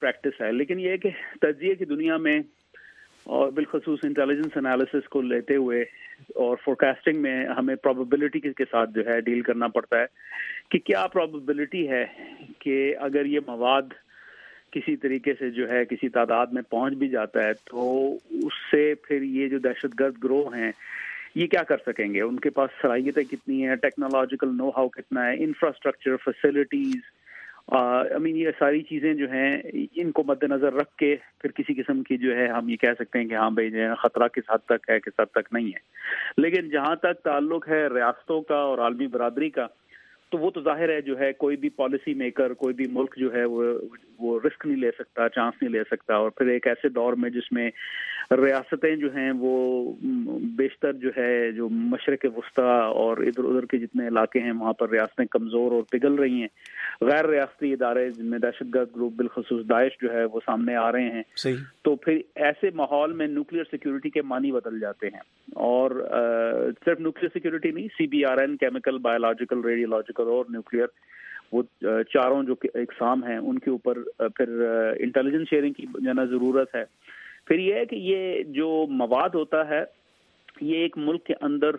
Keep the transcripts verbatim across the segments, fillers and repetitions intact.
Practice ہے، لیکن یہ کہ تجزیے کی دنیا میں اور بالخصوص انٹیلیجنس انالیسس کو لیتے ہوئے اور فورکاسٹنگ میں ہمیں پروبیبلٹی کے ساتھ جو ہے ڈیل کرنا پڑتا ہے کہ کیا پروبیبلٹی ہے کہ اگر یہ مواد کسی طریقے سے جو ہے کسی تعداد میں پہنچ بھی جاتا ہے تو اس سے پھر یہ جو دہشت گرد گروہ ہیں یہ کیا کر سکیں گے، ان کے پاس صلاحیتیں کتنی ہیں، ٹیکنالوجیکل نو ہاؤ کتنا ہے، انفراسٹرکچر، فیسلٹیز، آئی مین یہ ساری چیزیں جو ہیں ان کو مد نظر رکھ کے پھر کسی قسم کی جو ہے ہم یہ کہہ سکتے ہیں کہ ہاں بھائی جو ہے خطرہ کس حد تک ہے کس حد تک نہیں ہے۔ لیکن جہاں تک تعلق ہے ریاستوں کا اور عالمی برادری کا تو وہ تو ظاہر ہے جو ہے کوئی بھی پالیسی میکر، کوئی بھی ملک جو ہے وہ وہ رسک نہیں لے سکتا، چانس نہیں لے سکتا، اور پھر ایک ایسے دور میں جس میں ریاستیں جو ہیں وہ بیشتر جو ہے جو مشرق وسطیٰ اور ادھر ادھر کے جتنے علاقے ہیں وہاں پر ریاستیں کمزور اور پگھل رہی ہیں، غیر ریاستی ادارے جن میں دہشت گرد گروپ بالخصوص داعش جو ہے وہ سامنے آ رہے ہیں، صحیح. تو پھر ایسے ماحول میں نیوکلیئر سیکیورٹی کے معنی بدل جاتے ہیں، اور صرف نیوکلیئر سیکیورٹی نہیں، C B R N, chemical, biological, radiological اور نیوکلیئر، وہ چاروں جو اقسام ہیں ان کے اوپر پھر انٹیلیجنس شیئرنگ کی جو ہے ضرورت ہے۔ پھر یہ ہے کہ یہ جو مواد ہوتا ہے یہ ایک ملک کے اندر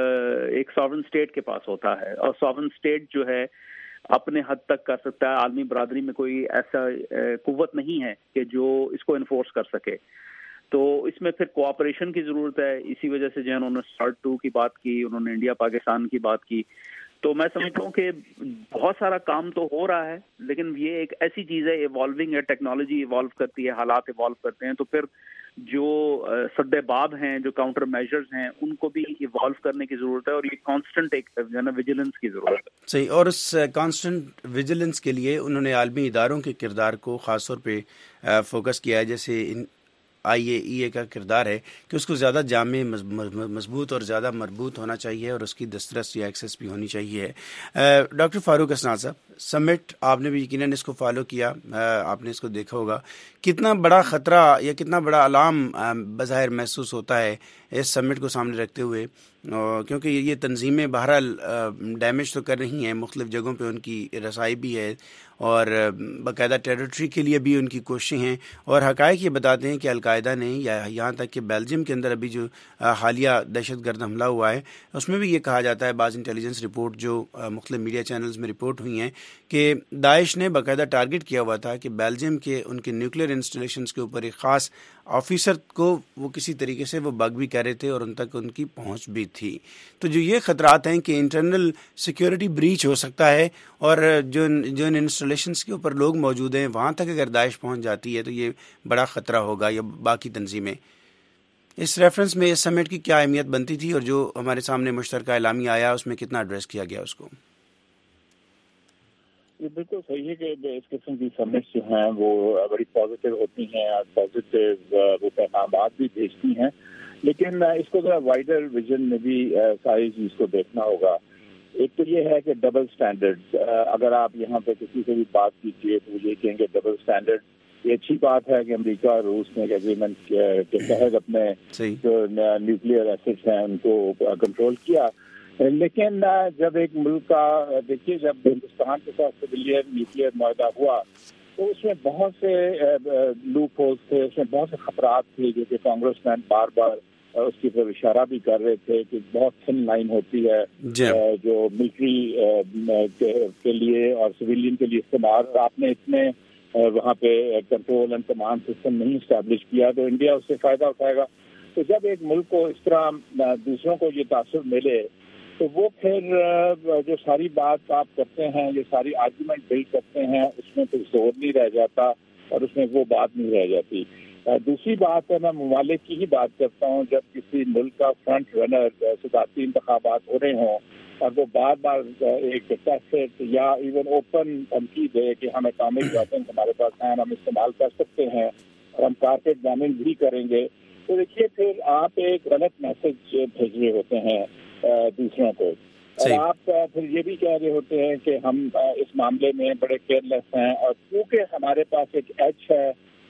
ایک ساورن اسٹیٹ کے پاس ہوتا ہے، اور ساورن اسٹیٹ جو ہے اپنے حد تک کر سکتا ہے، عالمی برادری میں کوئی ایسا قوت نہیں ہے کہ جو اس کو انفورس کر سکے، تو اس میں پھر کوآپریشن کی ضرورت ہے۔ اسی وجہ سے جو ہے انہوں نے سارٹ ٹو کی بات کی، انہوں نے انڈیا پاکستان کی بات کی، تو میں سمجھتا ہوں کہ بہت سارا کام تو ہو رہا ہے، لیکن یہ ایک ایسی چیز ہے، ایوالونگ ہے، ٹیکنالوجی ایوالو کرتی ہے، حالات ایوالو کرتے ہیں، تو پھر جو سد باب ہیں، جو کاؤنٹر میجرز ہیں، ان کو بھی ایوالو کرنے کی ضرورت ہے، اور یہ کانسٹنٹ ایک جو ہے نا ویجیلنس کی ضرورت ہے۔ صحیح، اور اس کانسٹنٹ ویجیلنس کے لیے انہوں نے عالمی اداروں کے کردار کو خاص طور پہ فوکس کیا ہے، جیسے ان آئی اے ای اے کا کردار ہے کہ اس کو زیادہ جامع، مضبوط اور زیادہ مربوط ہونا چاہیے، اور اس کی دسترس یا ایکسیس بھی ہونی چاہیے۔ ڈاکٹر فاروق اسناد صاحب، سمٹ آپ نے بھی یقیناً اس کو فالو کیا، آپ نے اس کو دیکھا ہوگا، کتنا بڑا خطرہ یا کتنا بڑا علام بظاہر محسوس ہوتا ہے اس سمٹ کو سامنے رکھتے ہوئے، کیونکہ یہ تنظیمیں بہرحال ڈیمیج تو کر رہی ہیں، مختلف جگہوں پہ ان کی رسائی بھی ہے، اور باقاعدہ ٹیریٹری کے لیے بھی ان کی کوششیں ہیں، اور حقائق یہ بتاتے ہیں کہ القاعدہ نے، یا یہاں تک کہ بیلجیم کے اندر ابھی جو حالیہ دہشت گرد حملہ ہوا ہے اس میں بھی یہ کہا جاتا ہے، بعض انٹیلیجنس رپورٹ جو مختلف میڈیا چینلز میں رپورٹ ہوئی ہیں، کہ داعش نے باقاعدہ ٹارگٹ کیا ہوا تھا کہ بیلجیم کے ان کے نیوکلیئر انسٹالیشنز کے اوپر ایک خاص آفیسر کو وہ کسی طریقے سے وہ بگ بھی کر رہے تھے، اور ان تک ان کی پہنچ بھی تھی۔ تو جو یہ خطرات ہیں کہ انٹرنل سیکیورٹی بریچ ہو سکتا ہے، اور جو جو انسٹالیشنز کے اوپر لوگ موجود ہیں وہاں تک اگر داعش پہنچ جاتی ہے تو یہ بڑا خطرہ ہوگا، یا باقی تنظیمیں۔ اس ریفرنس میں اس سمٹ کی کیا اہمیت بنتی تھی، اور جو ہمارے سامنے مشترکہ اعلامیہ آیا اس میں کتنا ایڈریس کیا گیا اس کو؟ یہ بالکل صحیح ہے کہ اس قسم کی سمٹس جو ہیں وہ بڑی پازیٹیو ہوتی ہیں، اور پازیٹیو وہ پیغامات بھی بھیجتی ہیں، لیکن اس کو ذرا وائڈر ویژن میں بھی ساری چیز کو دیکھنا ہوگا۔ ایک تو یہ ہے کہ ڈبل سٹینڈرڈز، اگر آپ یہاں پہ کسی سے بھی بات کیجیے تو وہ یہ کہیں گے ڈبل سٹینڈرڈ۔ یہ اچھی بات ہے کہ امریکہ اور روس نے ایک اگریمنٹ کے تحت اپنے جو نیوکلیئر ایسٹس ہیں ان کو کنٹرول کیا، لیکن جب ایک ملک کا دیکھیے، جب ہندوستان کے ساتھ سویلین نیوکلیئر معاہدہ ہوا تو اس میں بہت سے لوپ ہولز تھے، اس میں بہت سے خطرات تھے، جو کہ کانگریس مین بار بار اس کی طرف اشارہ بھی کر رہے تھے کہ بہت تھن لائن ہوتی ہے جو ملٹری کے لیے اور سویلین کے لیے استعمال، آپ نے اتنے وہاں پہ کنٹرول اینڈ کمانڈ سسٹم نہیں اسٹیبلش کیا تو انڈیا اس سے فائدہ اٹھائے گا۔ تو جب ایک ملک کو اس طرح دوسروں کو یہ تاثر ملے تو وہ پھر جو ساری بات آپ کرتے ہیں، یہ ساری آرگومنٹ بلڈ کرتے ہیں، اس میں پھر زور نہیں رہ جاتا، اور اس میں وہ بات نہیں رہ جاتی۔ دوسری بات ہے، میں ممالک کی ہی بات کرتا ہوں، جب کسی ملک کا فرنٹ رنر صدارتی انتخابات ہو رہے ہوں اور وہ بار بار ایک ٹیسٹ یا ایون اوپن دھمکی دے کہ ہم اٹامک ویپنز ہمارے پاس ہیں، ہم استعمال کر سکتے ہیں اور ہم کارپیٹ بامنگ بھی کریں گے، تو دیکھیے پھر آپ ایک غلط میسج بھیج رہے ہوتے ہیں دوسروں کو، اور آپ پھر یہ بھی کہہ رہے ہوتے ہیں کہ ہم اس معاملے میں بڑے کیئر لیس ہیں، اور کیونکہ ہمارے پاس ایک ایج ہے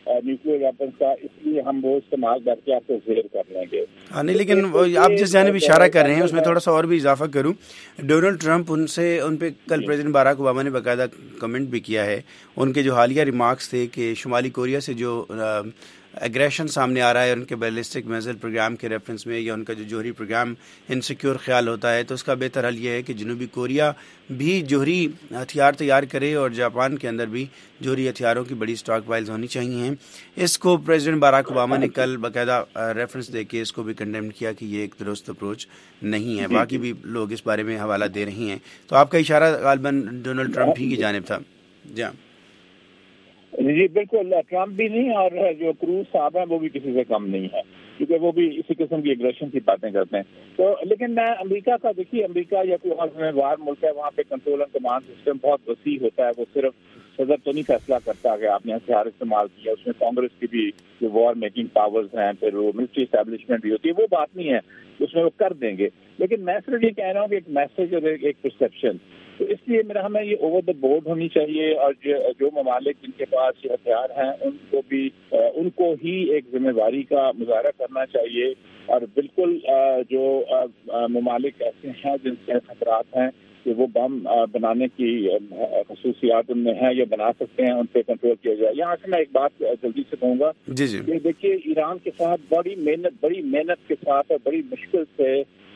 نیوکلیر ویپنس کا، اس لیے ہم وہ استعمال کر کے آپ کو زیر کر لیں گے. ہاں نہیں، لیکن آپ جس جانب اشارہ کر رہے ہیں اس میں تھوڑا سا اور بھی اضافہ کروں. ڈونلڈ ٹرمپ ان سے ان پہ کل پریزیڈنٹ باراک اوباما نے باقاعدہ کمنٹ بھی کیا ہے. ان کے جو حالیہ ریمارکس تھے کہ شمالی کوریا سے جو ایگریشن سامنے آ رہا ہے ان کے بیلسٹک میزائل پروگرام کے ریفرنس میں، یا ان کا جو جوہری پروگرام انسیکیور خیال ہوتا ہے، تو اس کا بہتر حل یہ ہے کہ جنوبی کوریا بھی جوہری ہتھیار تیار کرے، اور جاپان کے اندر بھی جوہری ہتھیاروں کی بڑی اسٹاک پائلز ہونی چاہیے. اس کو پریزیڈنٹ باراک اوباما نے کل باقاعدہ ریفرنس دے کے اس کو بھی کنڈیم کیا کہ یہ ایک درست اپروچ نہیں ہے. باقی بھی لوگ اس بارے میں حوالہ دے رہے ہیں. تو آپ کا اشارہ غالباً ڈونلڈ ٹرمپ ہی کی جانب تھا. جی جی بالکل، ٹرمپ بھی نہیں، اور جو کروز صاحب ہیں وہ بھی کسی سے کم نہیں ہے، کیونکہ وہ بھی اسی قسم کی ایگریشن کی باتیں کرتے ہیں. تو لیکن میں امریکہ کا دیکھیے، امریکہ یا کوئی اور ذمہ ملک ہے، وہاں پہ کنٹرول اینڈ کمانڈ سسٹم بہت وسیع ہوتا ہے. وہ صرف صدر تو نہیں فیصلہ کرتا کہ آپ نے ہتھیار استعمال کیا، اس میں کانگریس کی بھی جو وار میکنگ پاورز ہیں، پھر وہ ملٹری اسٹیبلشمنٹ بھی ہوتی ہے. وہ بات نہیں ہے، اس میں وہ کر دیں گے. لیکن میں صرف یہ کہہ رہا ہوں کہ ایک میسج اور ایک پرسیپشن، تو اس لیے میرا ہمیں یہ اوور دا بورڈ ہونی چاہیے، اور جو ممالک جن کے پاس یہ ہتھیار ہیں ان کو بھی ان کو ہی ایک ذمہ داری کا مظاہرہ کرنا چاہیے. اور بالکل جو ممالک ایسے ہیں جن سے خطرات ہیں کہ وہ بم بنانے کی خصوصیات ان میں ہیں یا بنا سکتے ہیں، ان پہ کنٹرول کیا جائے. یہاں سے میں ایک بات جلدی سے کہوں گا جی جی کہ دیکھیے، ایران کے ساتھ بڑی محنت بڑی محنت کے ساتھ اور بڑی مشکل سے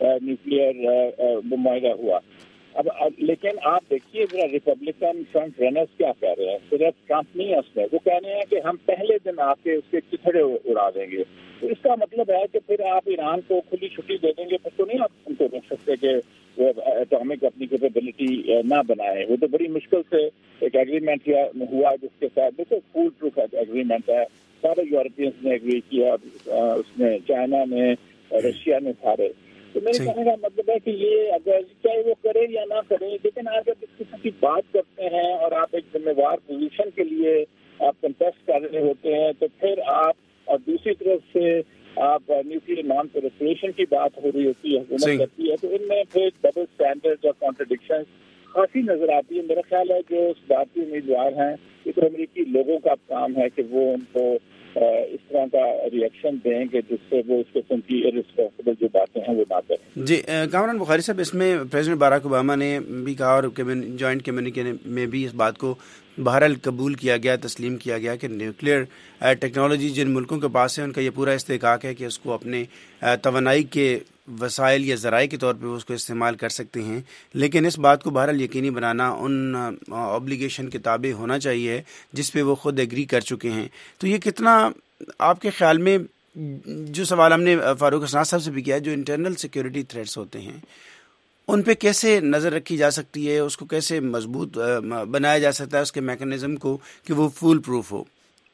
نیوکلیئر معاہدہ ہوا. اب لیکن آپ دیکھیے ذرا ریپبلکن فرنٹ رنرز کیا کہہ رہے ہیں. صرف ٹرمپ نہیں ہے اس میں، وہ کہہ رہے ہیں کہ ہم پہلے دن آ کے اس کے چتھڑے اڑا دیں گے. تو اس کا مطلب ہے کہ پھر آپ ایران کو کھلی چھٹی دے دیں گے، پھر تو نہیں آپ ان کو روک سکتے کہ وہ اٹامک اپنی کیپیبلٹی نہ بنائے. وہ تو بڑی مشکل سے ایک ایگریمنٹ ہوا جس کے ساتھ بالکل فول پروف ایگریمنٹ ہے. سارے یورپینس نے ایگری کیا، اس میں چائنا نے، رشیا نے، سارے. تو میرے کہنے کا مطلب ہے کہ یہ اگر چاہے وہ کرے یا نہ کرے، لیکن آپ جب اس قسم کی بات کرتے ہیں اور آپ ایک ذمہ دار پوزیشن کے لیے آپ کنٹیسٹ کر رہے ہوتے ہیں، تو پھر آپ، اور دوسری طرف سے آپ نیوکلیئر نان پرولیفریشن کی بات ہو رہی ہوتی ہے، حکومت کرتی ہے، تو ان میں پھر ڈبل اسٹینڈرڈ اور کانٹرڈکشن خاصی نظر آتی ہے. میرا خیال ہے جو اس بات کے امیدوار ہیں، یہ تو امریکی لوگوں کا کام ہے کہ وہ ان کو اس طرح کا ریئیکشن دیں کہ جس سے وہ اس قسم کی ارسپانسبل جو باتیں ہیں وہ نہ کریں. جی کامران بخاری صاحب، اس میں پریزیڈنٹ باراک اوباما نے بھی کہا اور جوائنٹ کمیونیکے میں بھی اس بات کو بہرحال قبول کیا گیا، تسلیم کیا گیا کہ نیوکلیئر ٹیکنالوجی جن ملکوں کے پاس ہے ان کا یہ پورا استحقاق ہے کہ اس کو اپنے توانائی کے وسائل یا ذرائع کے طور پہ اس کو استعمال کر سکتے ہیں. لیکن اس بات کو بہرحال یقینی بنانا ان اوبلیگیشن کے تابع ہونا چاہیے جس پہ وہ خود ایگری کر چکے ہیں. تو یہ کتنا آپ کے خیال میں، جو سوال ہم نے فاروق اسناد صاحب سے بھی کیا ہے، جو انٹرنل سیکیورٹی تھریٹس ہوتے ہیں ان پہ کیسے نظر رکھی جا سکتی ہے، اس کو کیسے مضبوط بنایا جا سکتا ہے، اس کے میکانزم کو کہ وہ فول پروف ہو؟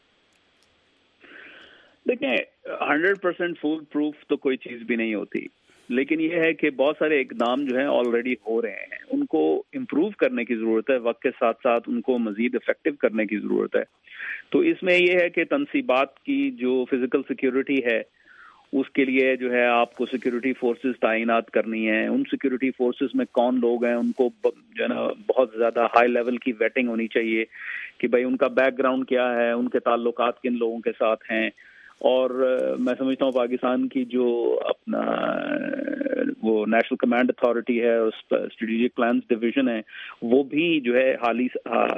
دیکھیں، ہنڈریڈ پرسینٹ فول پروف تو کوئی چیز بھی نہیں ہوتی، لیکن یہ ہے کہ بہت سارے اقدام جو ہیں آلریڈی ہو رہے ہیں، ان کو امپروو کرنے کی ضرورت ہے، وقت کے ساتھ ساتھ ان کو مزید افیکٹو کرنے کی ضرورت ہے. تو اس میں یہ ہے کہ تنصیبات کی جو فزیکل سیکیورٹی ہے اس کے لیے جو ہے آپ کو سیکیورٹی فورسز تعینات کرنی ہے. ان سیکیورٹی فورسز میں کون لوگ ہیں ان کو جو ہے نا بہت زیادہ ہائی لیول کی ویٹنگ ہونی چاہیے کہ بھائی ان کا بیک گراؤنڈ کیا ہے، ان کے تعلقات کن لوگوں کے ساتھ ہیں. اور میں سمجھتا ہوں پاکستان کی جو اپنا وہ نیشنل کمانڈ اتھارٹی ہے، اسٹریٹجک پلانز ڈویژن ہے، وہ بھی جو ہے حالی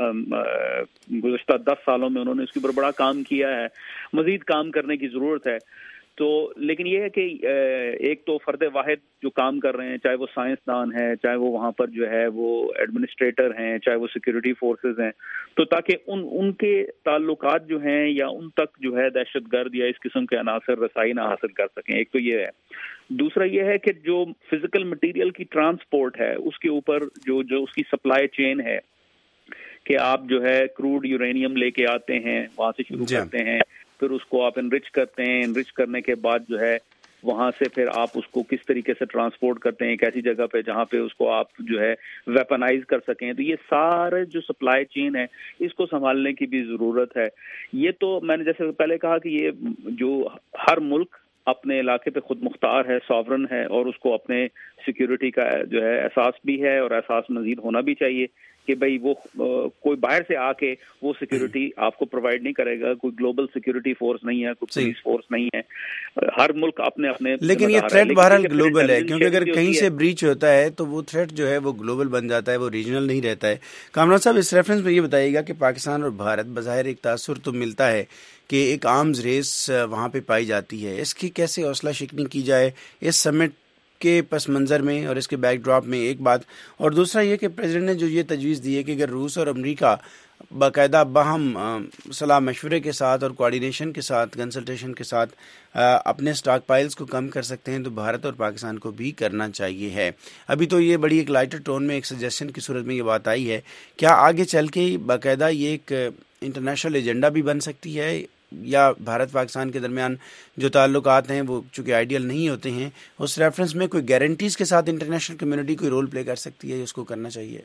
گزشتہ دس سالوں میں انہوں نے اس کے اوپر بڑا کام کیا ہے. مزید کام کرنے کی ضرورت ہے. تو لیکن یہ ہے کہ ایک تو فرد واحد جو کام کر رہے ہیں، چاہے وہ سائنسدان ہے، چاہے وہ وہاں پر جو ہے وہ ایڈمنسٹریٹر ہیں، چاہے وہ سیکیورٹی فورسز ہیں، تو تاکہ ان ان کے تعلقات جو ہیں یا ان تک جو ہے دہشت گرد یا اس قسم کے عناصر رسائی نہ حاصل کر سکیں. ایک تو یہ ہے. دوسرا یہ ہے کہ جو فزیکل مٹیریل کی ٹرانسپورٹ ہے اس کے اوپر جو جو اس کی سپلائی چین ہے، کہ آپ جو ہے کروڈ یورینیم لے کے آتے ہیں، وہاں سے شروع کرتے ہیں، پھر اس کو آپ انرچ کرتے ہیں، انرچ کرنے کے بعد جو ہے وہاں سے پھر آپ اس کو کس طریقے سے ٹرانسپورٹ کرتے ہیں ایک ایسی جگہ پہ جہاں پہ اس کو آپ جو ہے ویپنائز کر سکیں. تو یہ سارے جو سپلائی چین ہے اس کو سنبھالنے کی بھی ضرورت ہے. یہ تو میں نے جیسے پہلے کہا کہ یہ جو ہر ملک اپنے علاقے پہ خود مختار ہے، ساورن ہے، اور اس کو اپنے سیکیورٹی کا جو ہے احساس بھی ہے اور احساس مزید ہونا بھی چاہیے. کہ بھائی وہ کوئی باہر سے آ کے وہ سیکورٹی آپ کو پرووائڈ نہیں کرے گا. کوئی گلوبل سیکورٹی فورس نہیں ہے, کوئی پولیس فورس نہیں ہے, ہر ملک اپنے اپنے. لیکن یہ تھریٹ بہرحال گلوبل ہے, کیونکہ اگر کہیں سے بریچ ہوتا ہے تو وہ تھریٹ جو ہے وہ گلوبل بن جاتا ہے, وہ ریجنل نہیں رہتا ہے. کامران صاحب, اس ریفرنس میں یہ بتائیے گا کہ پاکستان اور بھارت بظاہر ایک تاثر تو ملتا ہے کہ ایک آرمز ریس وہاں پہ پائی جاتی ہے, اس کی کیسے حوصلہ شکنی کی جائے اس سمٹ کے پس منظر میں اور اس کے بیک ڈراپ میں, ایک بات. اور دوسرا یہ کہ پریزیڈنٹ نے جو یہ تجویز دی ہے کہ اگر روس اور امریکہ باقاعدہ باہم صلاح مشورے کے ساتھ اور کوآرڈینیشن کے ساتھ, کنسلٹیشن کے ساتھ اپنے سٹاک پائلز کو کم کر سکتے ہیں تو بھارت اور پاکستان کو بھی کرنا چاہیے ہے. ابھی تو یہ بڑی ایک لائٹر ٹون میں ایک سجیشن کی صورت میں یہ بات آئی ہے, کیا آگے چل کے باقاعدہ یہ ایک انٹرنیشنل ایجنڈا بھی بن سکتی ہے, یا بھارت پاکستان کے درمیان جو تعلقات ہیں وہ چونکہ آئیڈیل نہیں ہوتے ہیں, اس ریفرنس میں کوئی گارنٹیز کے ساتھ انٹرنیشنل کمیونٹی کوئی رول پلے کر سکتی ہے, اس کو کرنا چاہیے؟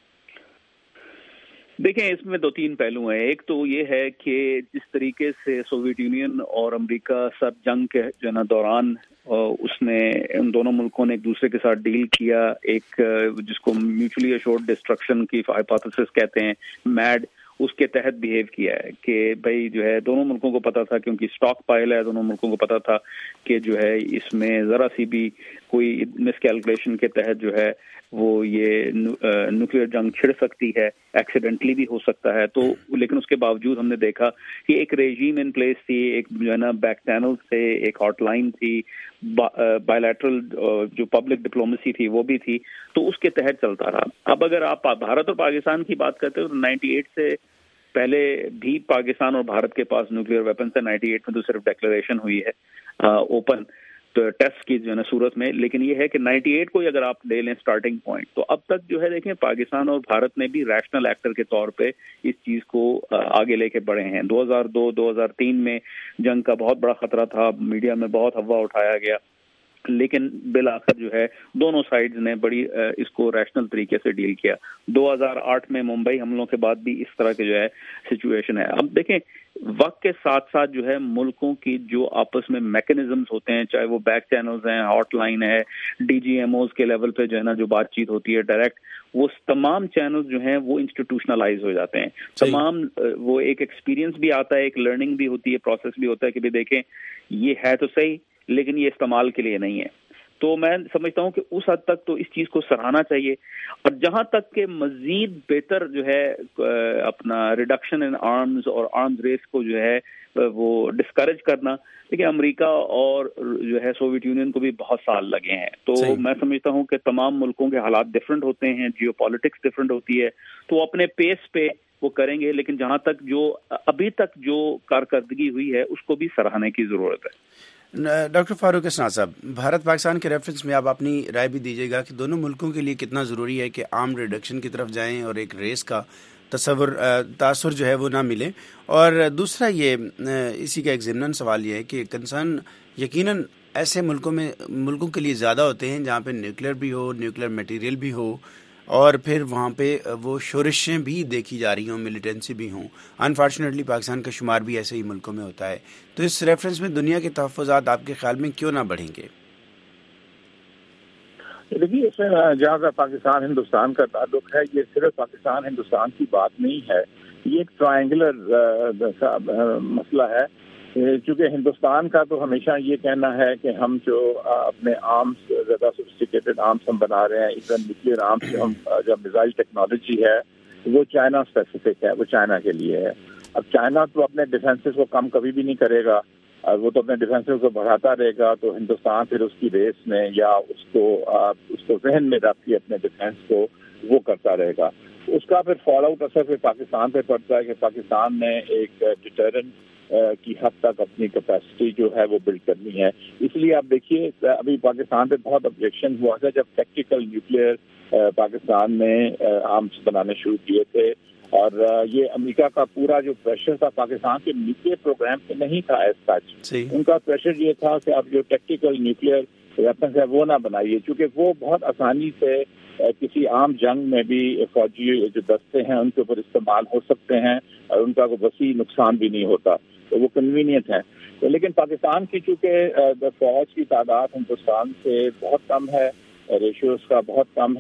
دیکھیں, اس میں دو تین پہلو ہیں. ایک تو یہ ہے کہ جس طریقے سے سوویت یونین اور امریکہ سب جنگ کے جو نا دوران اس نے ان دونوں ملکوں نے ایک دوسرے کے ساتھ ڈیل کیا, ایک جس کو میوچولی ایشورڈ ڈسٹرکشن کی ہائپوتھیسس کہتے ہیں, میڈ, اس کے تحت بیہیو کیا ہے کہ بھائی جو ہے دونوں ملکوں کو پتا تھا, کیونکہ سٹاک پائل ہے, دونوں ملکوں کو پتا تھا کہ جو ہے اس میں ذرا سی بھی کوئی مس کیلکولیشن کے تحت جو ہے وہ یہ نیوکلیئر جنگ چھڑ سکتی ہے, ایکسیڈنٹلی بھی ہو سکتا ہے. تو لیکن اس کے باوجود ہم نے دیکھا کہ ایک ریجیم ان پلیس تھی, ایک جو ہے نا بیک چینل تھے, ایک ہاٹ لائن تھی, بائیلیٹرل جو پبلک ڈپلومیسی تھی وہ بھی تھی, تو اس کے تحت چلتا رہا. اب اگر آپ بھارت اور پاکستان کی بات کرتے ہو تو نائنٹی ایٹ سے پہلے بھی پاکستان اور بھارت کے پاس نیوکلیئر ویپنس ہے. نائنٹی ایٹ میں تو صرف ڈیکلریشن ہوئی ہے اوپن ٹیسٹ کی جو ہے نا صورت میں, لیکن یہ ہے کہ نائنٹی ایٹ کو اگر آپ لے لیں سٹارٹنگ پوائنٹ, تو اب تک جو ہے دیکھیں پاکستان اور بھارت نے بھی ریشنل ایکٹر کے طور پہ اس چیز کو آگے لے کے بڑھے ہیں. دو ہزار دو دو ہزار تین میں جنگ کا بہت بڑا خطرہ تھا, میڈیا میں بہت ہوا اٹھایا گیا, لیکن بالآخر جو ہے دونوں سائیڈز نے بڑی اس کو ریشنل طریقے سے ڈیل کیا. دو ہزار آٹھ میں ممبئی حملوں کے بعد بھی اس طرح کے جو ہے سچویشن ہے. اب دیکھیں وقت کے ساتھ ساتھ جو ہے ملکوں کی جو آپس میں میکنزمز ہوتے ہیں, چاہے وہ بیک چینلز ہیں, ہاٹ لائن ہے, ڈی جی ایم اوز کے لیول پہ جو ہے نا جو بات چیت ہوتی ہے ڈائریکٹ, وہ تمام چینلز جو ہیں وہ انسٹیٹیوشنلائز ہو جاتے ہیں. تمام وہ ایک ایکسپیرینس بھی آتا ہے, ایک لرننگ بھی ہوتی ہے, پروسیس بھی ہوتا ہے کہ بھی دیکھیں یہ ہے تو صحیح لیکن یہ استعمال کے لیے نہیں ہے. تو میں سمجھتا ہوں کہ اس حد تک تو اس چیز کو سراہنا چاہیے. اور جہاں تک کہ مزید بہتر جو ہے اپنا ریڈکشن ان آرمز اور آرمز ریس کو جو ہے وہ ڈسکریج کرنا, دیکھیں امریکہ اور جو ہے سوویت یونین کو بھی بہت سال لگے ہیں. تو میں سمجھتا ہوں کہ تمام ملکوں کے حالات ڈفرینٹ ہوتے ہیں, جیو پالیٹکس ڈفرینٹ ہوتی ہے, تو وہ اپنے پیس پہ وہ کریں گے. لیکن جہاں تک جو ابھی تک جو کارکردگی ہوئی ہے اس کو بھی سراہنے کی ضرورت ہے. ڈاکٹر فاروق اسناد صاحب, بھارت پاکستان کے ریفرنس میں آپ اپنی رائے بھی دیجیے گا کہ دونوں ملکوں کے لیے کتنا ضروری ہے کہ آرم ریڈکشن کی طرف جائیں اور ایک ریس کا تصور تاثر جو ہے وہ نہ ملے. اور دوسرا یہ اسی کا ایک ضمن سوال یہ ہے کہ کنسرن یقیناً ایسے ملکوں میں ملکوں کے لیے زیادہ ہوتے ہیں جہاں پہ نیوکلیئر بھی ہو, نیوکلیئر میٹیریل بھی ہو, اور پھر وہاں پہ وہ شورشیں بھی دیکھی جا رہی ہوں, ملیٹنسی بھی ہوں. انفارچونیٹلی پاکستان کا شمار بھی ایسے ہی ملکوں میں ہوتا ہے. تو اس ریفرنس میں دنیا کے تحفظات آپ کے خیال میں کیوں نہ بڑھیں گے؟ دیکھیے, اس میں جہاں کا پاکستان ہندوستان کا تعلق ہے, یہ صرف پاکستان ہندوستان کی بات نہیں ہے, یہ ایک ٹرائنگولر مسئلہ ہے. چونکہ ہندوستان کا تو ہمیشہ یہ کہنا ہے کہ ہم جو اپنے آرمس زیادہ سوفسٹیکیٹڈ آرمس ہم بنا رہے ہیں, ایون نیوکلیئر آرمس جو ہم جو میزائل ٹیکنالوجی ہے وہ چائنا اسپیسیفک ہے, وہ چائنا کے لیے ہے. اب چائنا تو اپنے ڈیفینسز کو کم کبھی بھی نہیں کرے گا, وہ تو اپنے ڈیفینسز کو بڑھاتا رہے گا. تو ہندوستان پھر اس کی ریس میں یا اس کو اس کو ذہن میں رکھ کے اپنے ڈیفینس کو وہ کرتا رہے گا. اس کا پھر فال آؤٹ اثر پھر پاکستان پہ پڑتا ہے کہ پاکستان نے ایک ڈیٹرنٹ کی حد تک اپنی کیپیسٹی جو ہے وہ بلڈ کرنی ہے. اس لیے آپ دیکھیے ابھی پاکستان پہ بہت آبجیکشن ہوا تھا جب ٹیکٹیکل نیوکلیئر پاکستان نے آرمس بنانے شروع کیے تھے, اور یہ امریکہ کا پورا جو پریشر تھا پاکستان کے نیوکلیئر پروگرام پہ نہیں تھا ایز سچ. ان کا پریشر یہ تھا کہ آپ جو ٹیکٹیکل نیوکلیئر ویپنس ہے وہ نہ بنائیے, چونکہ وہ بہت آسانی سے کسی عام جنگ میں بھی فوجی جو دستے ہیں ان کے اوپر استعمال ہو سکتے ہیں اور ان کا کوئی وسیع نقصان بھی نہیں ہوتا, تو وہ کنوینئنٹ ہے. لیکن پاکستان کی چونکہ فوج کی تعداد ہندوستان سے بہت کم ہے, ریشیو اس کا بہت کم ہے,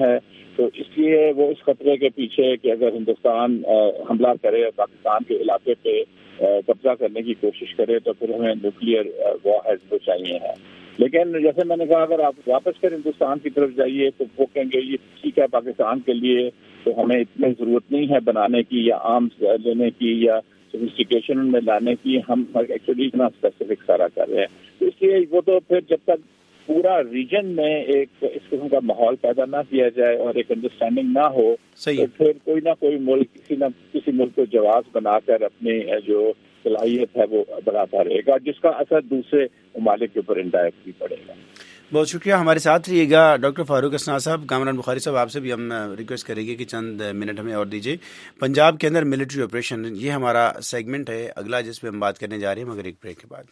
تو اس لیے وہ اس خطرے کے پیچھے کہ اگر ہندوستان حملہ کرے اور پاکستان کے علاقے پہ قبضہ کرنے کی کوشش کرے تو پھر ہمیں نیوکلیئر وار ہیڈ چاہیے ہیں. لیکن جیسے میں نے کہا اگر آپ واپس پھر ہندوستان کی طرف جائیے تو وہ کہیں گے یہ ٹھیک ہے پاکستان کے لیے تو ہمیں اتنی ضرورت نہیں ہے بنانے کی یا آرمز لینے کی یا سوفسٹیکیشن میں لانے کی, ہم ایکچولی اتنا اسپیسیفک سارا کر رہے ہیں. تو اس لیے وہ تو پھر جب تک پورا ریجن میں ایک اس قسم کا ماحول پیدا نہ کیا جائے اور ایک انڈرسٹینڈنگ نہ ہو تو پھر کوئی نہ کوئی ملک کسی نہ کسی ملک کو جواز بنا کر اپنی جو صلاحیت ہے وہ بڑھاتا رہے گا, جس کا اثر دوسرے ممالک کے اوپر انڈائریکٹ بھی پڑے گا. بہت شکریہ, ہمارے ساتھ رہیے گا ڈاکٹر فاروق اسنا صاحب. کامران بخاری صاحب آپ سے بھی ہم ریکویسٹ کریں گے کہ چند منٹ ہمیں اور دیجیے. پنجاب کے اندر ملٹری آپریشن یہ ہمارا سیگمنٹ ہے اگلا جس پہ ہم بات کرنے جا رہے ہیں مگر ایک بریک کے بعد.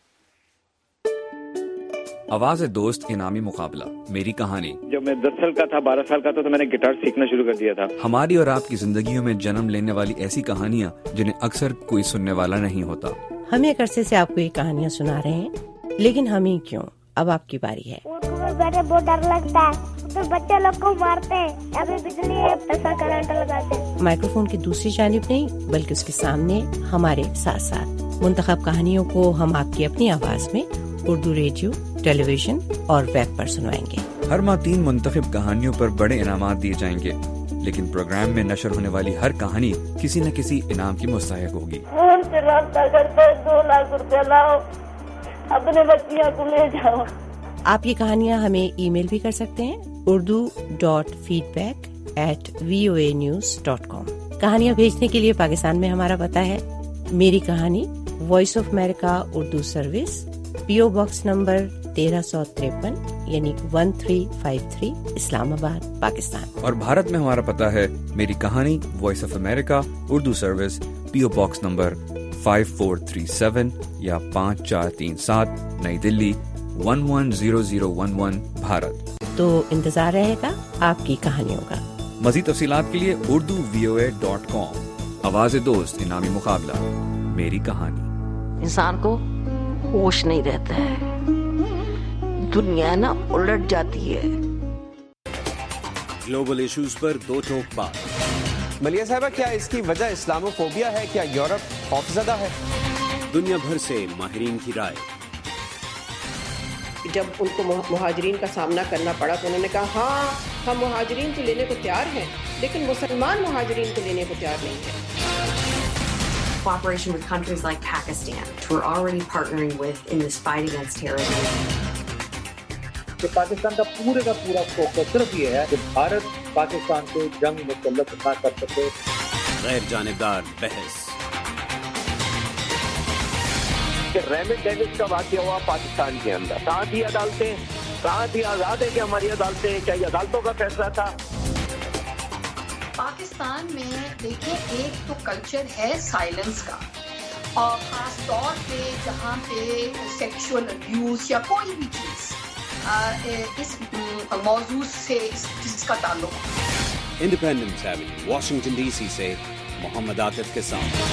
آواز دوست انعامی مقابلہ میری کہانی. جب میں دس سال کا تھا بارہ سال کا تھا تو میں نے گٹار سیکھنا شروع کر دیا تھا. ہماری اور آپ کی زندگیوں میں جنم لینے والی ایسی کہانیاں جنہیں اکثر کوئی سننے والا نہیں ہوتا. ہم ایک عرصے سے آپ کو یہ کہانیاں سنا رہے ہیں لیکن ہمیں کیوں, اب آپ کی باری ہے. بیٹھے بہت ڈر لگتا ہے تو بچے لوگ کو مارتے ہیں, ابھی بجلی ایسا کرنٹ لگاتے ہیں. مائکرو فون کی دوسری جانب نہیں بلکہ اس کے سامنے ہمارے ساتھ ساتھ منتخب کہانیوں کو ہم آپ کی اپنی آواز میں اردو ریڈیو, ٹیلی ویژن اور ویب پر سنوائیں گے. ہر ماہ تین منتخب کہانیوں پر بڑے انعامات دیے جائیں گے, لیکن پروگرام میں نشر ہونے والی ہر کہانی کسی نہ کسی انعام کی مستحق ہوگی. فون سے رابطہ کرتے دو لاکھ روپے لاؤ, اپنے بچیاں کو لے جاؤ. آپ یہ کہانیاں ہمیں ای میل بھی کر سکتے ہیں Urdu dot feedback at V O A news dot com. کہانیاں بھیجنے کے لیے پاکستان میں ہمارا پتہ ہے میری کہانی, voice of America Urdu service, P O box number تیرہ سو تریپن یعنی one three five three, Islamabad, Pakistan. اور بھارت میں ہمارا پتہ ہے میری کہانی, voice of America Urdu service, P O box number five four three seven یا پانچ چار تین سات, New Delhi one one zero zero one one, Bharat. تو انتظار رہے گا آپ کی کہانیوں کا. مزید تفصیلات کے لیے Urdu V O A dot کام. آواز دوست انعامی مقابلہ میری کہانی. انسان کو ہوش نہیں رہتا ہے, دنیا نا الٹ جاتی ہے. گلوبل ایشوز پر دو ٹوک بات. ملیہ صاحبہ, کیا اس کی وجہ اسلامو فوبیا ہے؟ کیا یورپ خوفزدہ ہے؟ دنیا بھر سے ماہرین کی رائے. جب ان کو مہاجرین کا سامنا کرنا پڑا تو انہوں نے کہا ہاں ہم مہاجرین تو لینے کو تیار ہیں لیکن مسلمان مہاجرین کو لینے کو تیار نہیں ہیں. Cooperation with countries like Pakistan, who are already partnering with in this fight against terrorism. کہ پاکستان کا پورے کا پورا فوکس صرف یہ ہے کہ بھارت پاکستان کو جنگ مسلط نہ کر سکے. غیر جانبدار بحث. کہ ریمنڈ ڈیوس کا واقعہ ہوا پاکستان کے اندر, کہاں تھی عدالتیں, کہاں تھی آزاد ہے کہ ہماری عدالتیں, کیا یہ عدالتوں کا فیصلہ تھا؟ پاکستان میں دیکھیں ایک تو کلچر ہے سائلنس کا, اور خاص طور پہ جہاں پہ سیکشول ابیوز یا کوئی بھی چیز اس موضوع سے جس کا تعلق ہو. Independence avenue, Washington D C سے محمد عاطف کے ساتھ.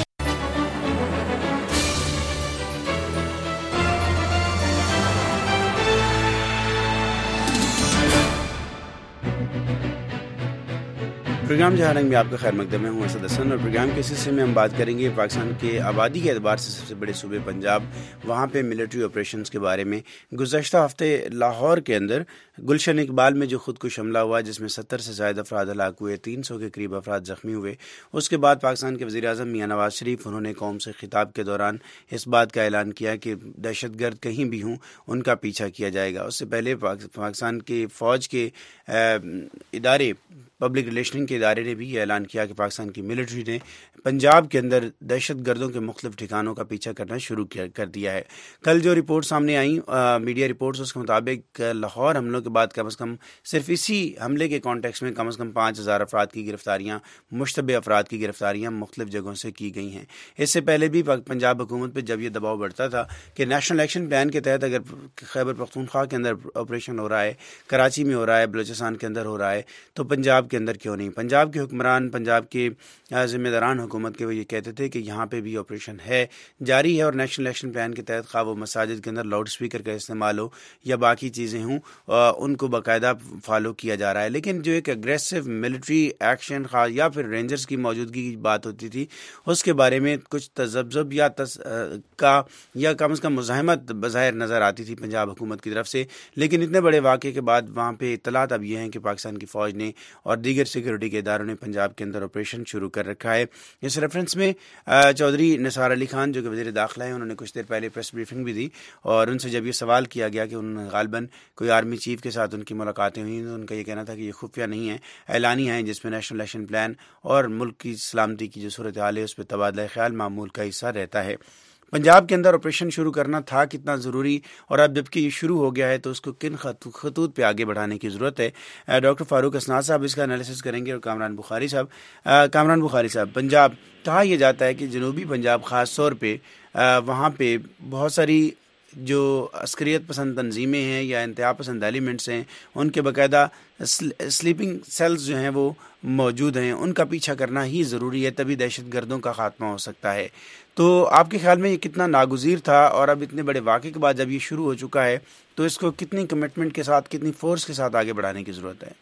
پروگرام جہاں رنگ میں آپ کا خیر مقدم ہے. ہوں اسد حسن, اور پروگرام کے سلسلے میں ہم بات کریں گے پاکستان کے آبادی کے اعتبار سے سب سے بڑے صوبے پنجاب, وہاں پہ ملٹری آپریشنز کے بارے میں. گزشتہ ہفتے لاہور کے اندر گلشن اقبال میں جو خودکش حملہ ہوا جس میں ستر سے زائد افراد ہلاک ہوئے, تین سو کے قریب افراد زخمی ہوئے, اس کے بعد پاکستان کے وزیر اعظم میاں نواز شریف انہوں نے قوم سے خطاب کے دوران اس بات کا اعلان کیا کہ دہشت گرد کہیں بھی ہوں ان کا پیچھا کیا جائے گا. اس سے پہلے پاکستان کے فوج کے ادارے, پبلک ریلیشننگ کے ادارے نے بھی یہ اعلان کیا کہ پاکستان کی ملٹری نے پنجاب کے اندر دہشت گردوں کے مختلف ٹھکانوں کا پیچھا کرنا شروع کر دیا ہے. کل جو رپورٹ سامنے آئیں میڈیا رپورٹس, اس کے مطابق لاہور حملوں کے بعد کم از کم صرف اسی حملے کے کانٹیکس میں کم از کم پانچ ہزار افراد کی گرفتاریاں, مشتبہ افراد کی گرفتاریاں مختلف جگہوں سے کی گئی ہیں. اس سے پہلے بھی پنجاب حکومت پہ جب یہ دباؤ بڑھتا تھا کہ نیشنل ایکشن پلان کے تحت اگر خیبر پختونخوا کے اندر آپریشن ہو رہا ہے, کراچی میں ہو رہا ہے, بلوچستان کے اندر ہو رہا ہے, تو پنجاب کے اندر کیوں نہیں. پنجاب پنجاب کے حکمران، پنجاب کے ذمہ داران حکومت کے وہ یہ کہتے تھے کہ یہاں پہ بھی آپریشن ہے، جاری ہے، اور نیشنل الیکشن پلان کے تحت خواہ وہ مساجد کے اندر لاؤڈ اسپیکر کا استعمال ہو یا باقی چیزیں ہوں ان کو باقاعدہ فالو کیا جا رہا ہے. لیکن جو ایک اگریسو ملٹری ایکشن خاص یا پھر رینجرز کی موجودگی کی بات ہوتی تھی، اس کے بارے میں کچھ تذبذب یا تس کا یا کم از کم مزاحمت بظاہر نظر آتی تھی پنجاب حکومت کی طرف سے. لیکن اتنے بڑے واقعے کے بعد وہاں پہ اطلاعات اب یہ ہیں کہ پاکستان کی فوج نے اور دیگر سیکورٹی کے اداروں نے پنجاب کے اندر آپریشن شروع کر رکھا ہے. اس ریفرنس میں چودھری نثار علی خان جو کہ وزیر داخلہ ہیں، انہوں نے کچھ دیر پہلے پریس بریفنگ بھی دی، اور ان سے جب یہ سوال کیا گیا کہ انہوں نے غالباً کوئی آرمی چیف کے ساتھ ان کی ملاقاتیں ہوئی، تو ان کا یہ کہنا تھا کہ یہ خفیہ نہیں ہے، اعلانیہ ہیں جس میں نیشنل الیکشن پلان اور ملک کی سلامتی کی جو صورتحال ہے اس پہ تبادلہ خیال معمول کا حصہ رہتا ہے. پنجاب کے اندر آپریشن شروع کرنا تھا کتنا ضروری، اور اب جبکہ یہ شروع ہو گیا ہے تو اس کو کن خطوط پہ آگے بڑھانے کی ضرورت ہے؟ ڈاکٹر فاروق اسناد صاحب اس کا انالیسس کریں گے، اور کامران بخاری صاحب کامران بخاری صاحب پنجاب کہا یہ جاتا ہے کہ جنوبی پنجاب خاص طور پہ وہاں پہ بہت ساری جو عسکریت پسند تنظیمیں ہیں یا انتہا پسند ایلیمنٹس ہیں، ان کے باقاعدہ سلیپنگ سیلز جو ہیں وہ موجود ہیں، ان کا پیچھا کرنا ہی ضروری ہے، تبھی دہشت گردوں کا خاتمہ ہو سکتا ہے. تو آپ کے خیال میں یہ کتنا ناگزیر تھا، اور اب اتنے بڑے واقعے کے بعد جب یہ شروع ہو چکا ہے تو اس کو کتنی کمٹمنٹ کے ساتھ، کتنی فورس کے ساتھ آگے بڑھانے کی ضرورت ہے؟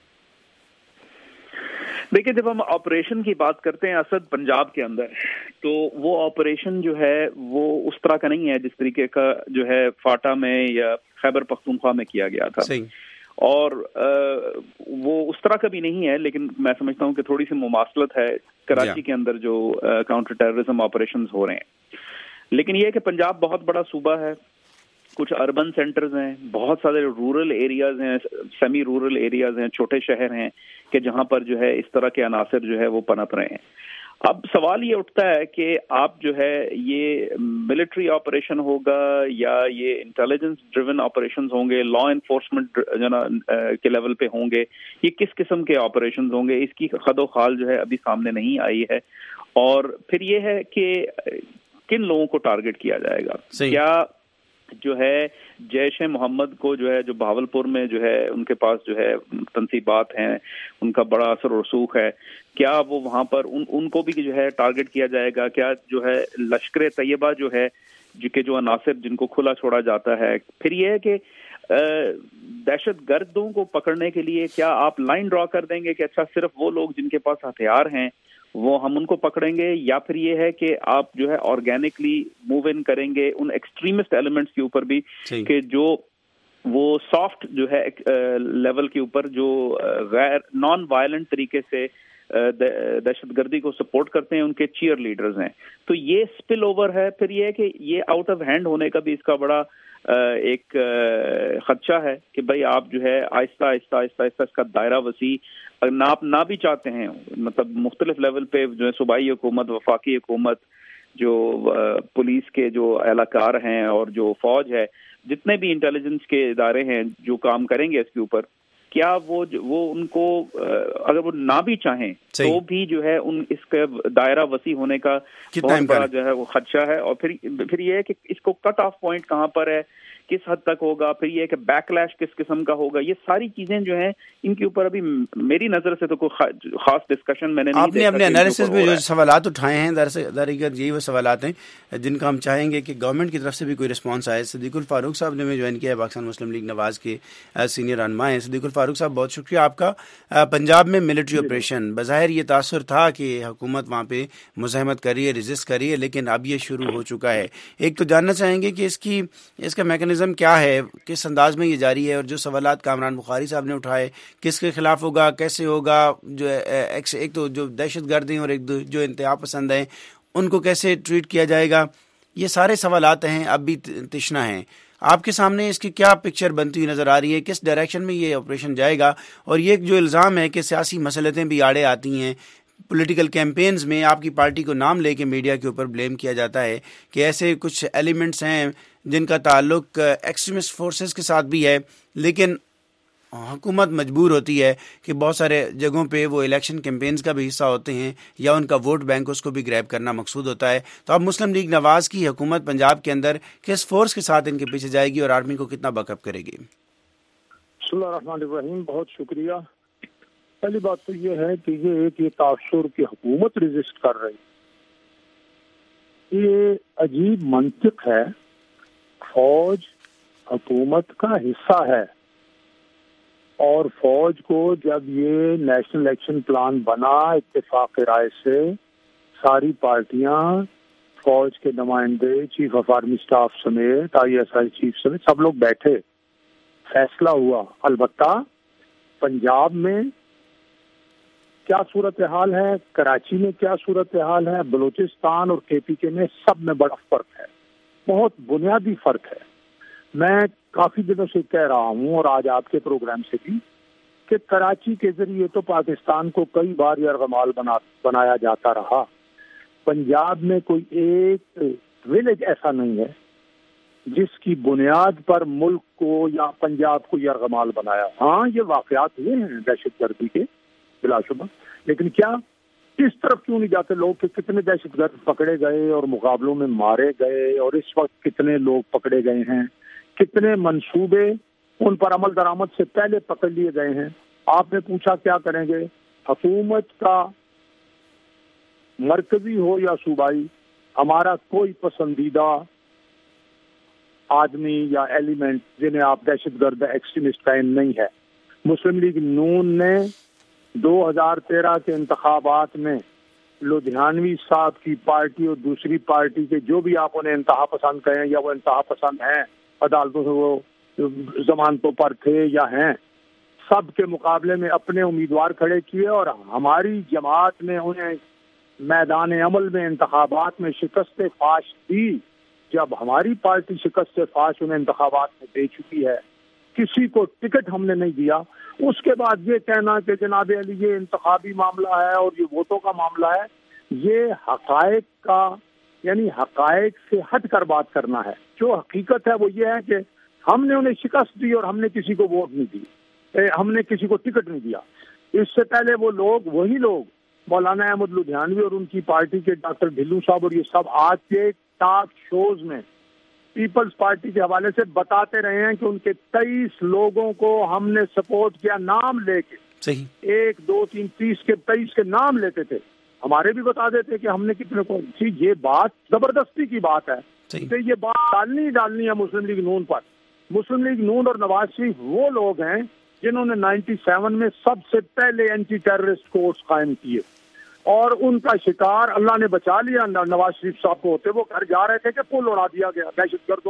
دیکھیں، جب ہم آپریشن کی بات کرتے ہیں اسد پنجاب کے اندر، تو وہ آپریشن جو ہے وہ اس طرح کا نہیں ہے جس طریقے کا جو ہے فاٹا میں یا خیبر پختونخوا میں کیا گیا تھا. صحیح. اور وہ اس طرح کا بھی نہیں ہے، لیکن میں سمجھتا ہوں کہ تھوڑی سی مماثلت ہے کراچی کے اندر جو کاؤنٹر ٹیررزم آپریشنز ہو رہے ہیں. لیکن یہ کہ پنجاب بہت بڑا صوبہ ہے، کچھ اربن سینٹرز ہیں، بہت سارے رورل ایریاز ہیں، سیمی رورل ایریاز ہیں، چھوٹے شہر ہیں کہ جہاں پر جو ہے اس طرح کے عناصر جو ہے وہ پنپ رہے ہیں. اب سوال یہ اٹھتا ہے کہ آپ جو ہے یہ ملٹری آپریشن ہوگا یا یہ انٹیلیجنس ڈریون آپریشنز ہوں گے، لا انفورسمنٹ کے لیول پہ ہوں گے، یہ کس قسم کے آپریشنز ہوں گے، اس کی خد و خال جو ہے ابھی سامنے نہیں آئی ہے. اور پھر یہ ہے کہ کن لوگوں کو ٹارگٹ کیا جائے گا. کیا جو ہے جیش محمد کو جو ہے جو بہاولپور میں جو ہے ان کے پاس جو ہے تنصیبات ہیں، ان کا بڑا اثر و رسوخ ہے، کیا وہ وہاں پر ان ان کو بھی جو ہے ٹارگٹ کیا جائے گا؟ کیا جو ہے لشکر طیبہ جو ہے جو کہ جو عناصر جن کو کھلا چھوڑا جاتا ہے؟ پھر یہ ہے کہ دہشت گردوں کو پکڑنے کے لیے کیا آپ لائن ڈرا کر دیں گے کہ اچھا صرف وہ لوگ جن کے پاس ہتھیار ہیں وہ ہم ان کو پکڑیں گے، یا پھر یہ ہے کہ آپ جو ہے آرگینکلی موو ان کریں گے ان ایکسٹریمسٹ ایلیمنٹس کے اوپر بھی کہ جو وہ سافٹ جو ہے لیول کے اوپر جو غیر نان وائلنٹ طریقے سے دہشت گردی کو سپورٹ کرتے ہیں، ان کے چیئر لیڈرز ہیں. تو یہ سپل اوور ہے. پھر یہ ہے کہ یہ آؤٹ آف ہینڈ ہونے کا بھی اس کا بڑا ایک خدشہ ہے کہ بھائی آپ جو ہے آہستہ آہستہ آہستہ آہستہ اس کا دائرہ وسیع نہ آپ نہ بھی چاہتے ہیں، مطلب مختلف لیول پہ جو ہے صوبائی حکومت، وفاقی حکومت، جو پولیس کے جو اہلکار ہیں اور جو فوج ہے، جتنے بھی انٹیلیجنس کے ادارے ہیں جو کام کریں گے اس کے اوپر، کیا وہ وہ ان کو اگر وہ نہ بھی چاہیں تو بھی جو ہے ان اس کا دائرہ وسیع ہونے کا بہت بڑا جو ہے وہ خدشہ ہے. اور پھر پھر یہ ہے کہ اس کو کٹ آف پوائنٹ کہاں پر ہے، کس حد تک ہوگا، پھر یہ کہ بیک لیش کس قسم کا ہوگا، یہ ساری چیزیں جو ہیں ان کے اوپر ابھی میری نظر سے تو کوئی خاص ڈسکشن میں نے نہیں دیکھا. آپ نے اپنے انالیسس میں جو سوالات اٹھائے ہیں در حقیقت یہی وہ سوالات ہیں جن کا ہم چاہیں گے کہ گورنمنٹ کی طرف سے بھی کوئی رسپانس آئے. صدیق الفاروق صاحب نے ہمیں جوائن کیا ہے، پاکستان مسلم لیگ نواز کے سینئر رہنما ہیں. صدیق الفاروق صاحب بہت شکریہ آپ کا. پنجاب میں ملٹری آپریشن، بظاہر یہ تاثر تھا کہ حکومت وہاں پہ مزاحمت کر رہی ہے، ریزسٹ کر رہی ہے، لیکن اب یہ شروع ہو چکا ہے. ایک تو جاننا چاہیں گے کہ اس کی اس کا میکانزم کیا ہے، کس انداز میں یہ جاری ہے، اور جو سوالات کامران بخاری صاحب نے اٹھائے کس کے خلاف ہوگا، کیسے ہوگا، جو ایک تو جو دہشت گرد ہیں اور ایک جو انتہا پسند ہیں ان کو کیسے ٹریٹ کیا جائے گا، یہ سارے سوالات ہیں اب بھی تشنا ہیں. آپ کے سامنے اس کی کیا پکچر بنتی ہوئی نظر آ رہی ہے، کس ڈائریکشن میں یہ آپریشن جائے گا؟ اور یہ جو الزام ہے کہ سیاسی مسلطیں بھی آڑے آتی ہیں، پولیٹیکل کیمپینز میں آپ کی پارٹی کو نام لے کے میڈیا کے اوپر بلیم کیا جاتا ہے کہ ایسے کچھ ایلیمنٹس ہیں جن کا تعلق ایکسٹریمسٹ فورسز کے ساتھ بھی ہے، لیکن حکومت مجبور ہوتی ہے کہ بہت سارے جگہوں پہ وہ الیکشن کیمپینز کا بھی حصہ ہوتے ہیں یا ان کا ووٹ بینک اس کو بھی گریب کرنا مقصود ہوتا ہے. تو اب مسلم لیگ نواز کی حکومت پنجاب کے اندر کس فورس کے ساتھ ان کے پیچھے جائے گی اور آرمی کو کتنا بیک اپ کرے گی؟ بسم اللہ الرحمن الرحیم. بہت شکریہ. پہلی بات تو یہ ہے کہ یہ ایک یہ تاثر کی حکومت رجسٹ کر رہی، یہ عجیب منطق ہے. فوج حکومت کا حصہ ہے اور فوج کو جب یہ نیشنل ایکشن پلان بنا اتفاق رائے سے ساری پارٹیاں، فوج کے نمائندے، چیف آف آرمی سٹاف سمیت، آئی ایس آئی چیف سمیت سب لوگ بیٹھے، فیصلہ ہوا. البتہ پنجاب میں کیا صورتحال ہے، کراچی میں کیا صورتحال ہے، بلوچستان اور کے پی کے میں سب میں بڑا فرق ہے، بہت بنیادی فرق ہے. میں کافی دنوں سے کہہ رہا ہوں اور آج آپ کے پروگرام سے بھی کہ کراچی کے ذریعے تو پاکستان کو کئی بار یرغمال بنا بنایا جاتا رہا. پنجاب میں کوئی ایک ولیج ایسا نہیں ہے جس کی بنیاد پر ملک کو یا پنجاب کو یرغمال بنایا. ہاں یہ واقعات ہوئے ہیں دہشت گردی کے بلا شبہ، لیکن کیا اس طرف کیوں نہیں جاتے لوگ کہ کتنے دہشت گرد پکڑے گئے اور مقابلوں میں مارے گئے، اور اس وقت کتنے لوگ پکڑے گئے ہیں، کتنے منصوبے ان پر عمل درآمد سے پہلے پکڑ لیے گئے ہیں. آپ نے پوچھا کیا کریں گے. حکومت کا مرکزی ہو یا صوبائی، ہمارا کوئی پسندیدہ آدمی یا ایلیمنٹ جنہیں آپ دہشت گرد ایکسٹریمسٹ کہیں نہیں ہے. مسلم لیگ نون نے دو ہزار تیرہ کے انتخابات میں لدھیانوی صاحب کی پارٹی اور دوسری پارٹی کے جو بھی آپ انہیں انتہا پسند کہیں یا وہ انتہا پسند ہیں، عدالتوں سے وہ ضمانتوں پر تھے یا ہیں، سب کے مقابلے میں اپنے امیدوار کھڑے کیے اور ہماری جماعت نے انہیں میدان عمل میں انتخابات میں شکست فاش دی. جب ہماری پارٹی شکست فاش انہیں انتخابات میں دے چکی ہے، کسی کو ٹکٹ ہم نے نہیں دیا، اس کے بعد یہ کہنا کہ جناب علی یہ انتخابی معاملہ ہے اور یہ ووٹوں کا معاملہ ہے، یہ حقائق کا یعنی حقائق سے ہٹ کر بات کرنا ہے. جو حقیقت ہے وہ یہ ہے کہ ہم نے انہیں شکست دی اور ہم نے کسی کو ووٹ نہیں دی، ہم نے کسی کو ٹکٹ نہیں دیا. اس سے پہلے وہ لوگ وہی لوگ مولانا احمد لدھیانوی اور ان کی پارٹی کے ڈاکٹر ڈھلو صاحب اور یہ سب آج کے ٹاک شوز میں پیپلز پارٹی کے حوالے سے بتاتے رہے ہیں کہ ان کے تیئیس لوگوں کو ہم نے سپورٹ کیا، نام لے کے. صحیح ایک دو تین تیس کے تیئیس کے نام لیتے تھے، ہمارے بھی بتا دیتے کہ ہم نے کتنے کو. یہ بات زبردستی کی بات ہے کہ یہ بات ڈالنی ہی ڈالنی ہے مسلم لیگ نون پر. مسلم لیگ نون اور نواز شریف وہ لوگ ہیں جنہوں نے نائنٹی سیون میں سب سے پہلے اینٹی ٹیررسٹ کورٹس قائم کیے اور ان کا شکار اللہ نے بچا لیا. نواز شریف صاحب کو ہوتے وہ گھر جا رہے تھے کہ پل اڑا دیا گیا دہشت گردوں.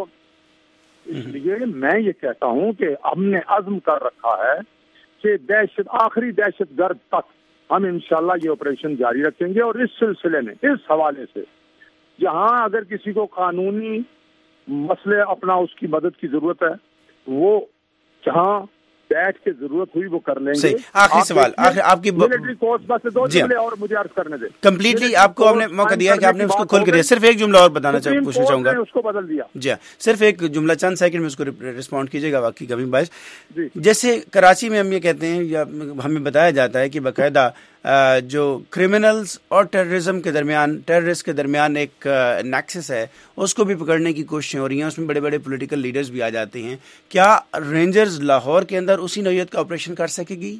اس لیے میں یہ کہتا ہوں کہ ہم نے عزم کر رکھا ہے کہ دہشت آخری دہشت گرد تک ہم انشاءاللہ یہ آپریشن جاری رکھیں گے. اور اس سلسلے میں اس حوالے سے جہاں اگر کسی کو قانونی مسئلے اپنا اس کی مدد کی ضرورت ہے، وہ جہاں بیٹھ کے ضرورت ہوئی وہ کر لیں گے. آخری سوال آپ کی ملٹری کورس بس دو جملے اور مجھے عرض کرنے دیں. کمپلیٹلی آپ کو ہم نے موقع دیا کہ آپ نے اس کو کھول کے دیا. صرف ایک جملہ اور بتانا چاہوں پوچھنا چاہوں گا. اس کو بدل دیا. جی ہاں، صرف ایک جملہ چند سیکنڈ میں اس کو رسپونڈ کیجیے گا. واقعی کبھی باعث جیسے کراچی میں ہم یہ کہتے ہیں یا ہمیں بتایا جاتا ہے کہ باقاعدہ جو کرمنلز اور ٹیررزم کے درمیان ٹیررسٹ کے درمیان ایک نیکسس ہے، اس کو بھی پکڑنے کی کوششیں ہو رہی ہیں. اس میں بڑے بڑے پولیٹیکل لیڈرز بھی آ جاتے ہیں. کیا رینجرز لاہور کے اندر اسی نوعیت کا آپریشن کر سکے گی؟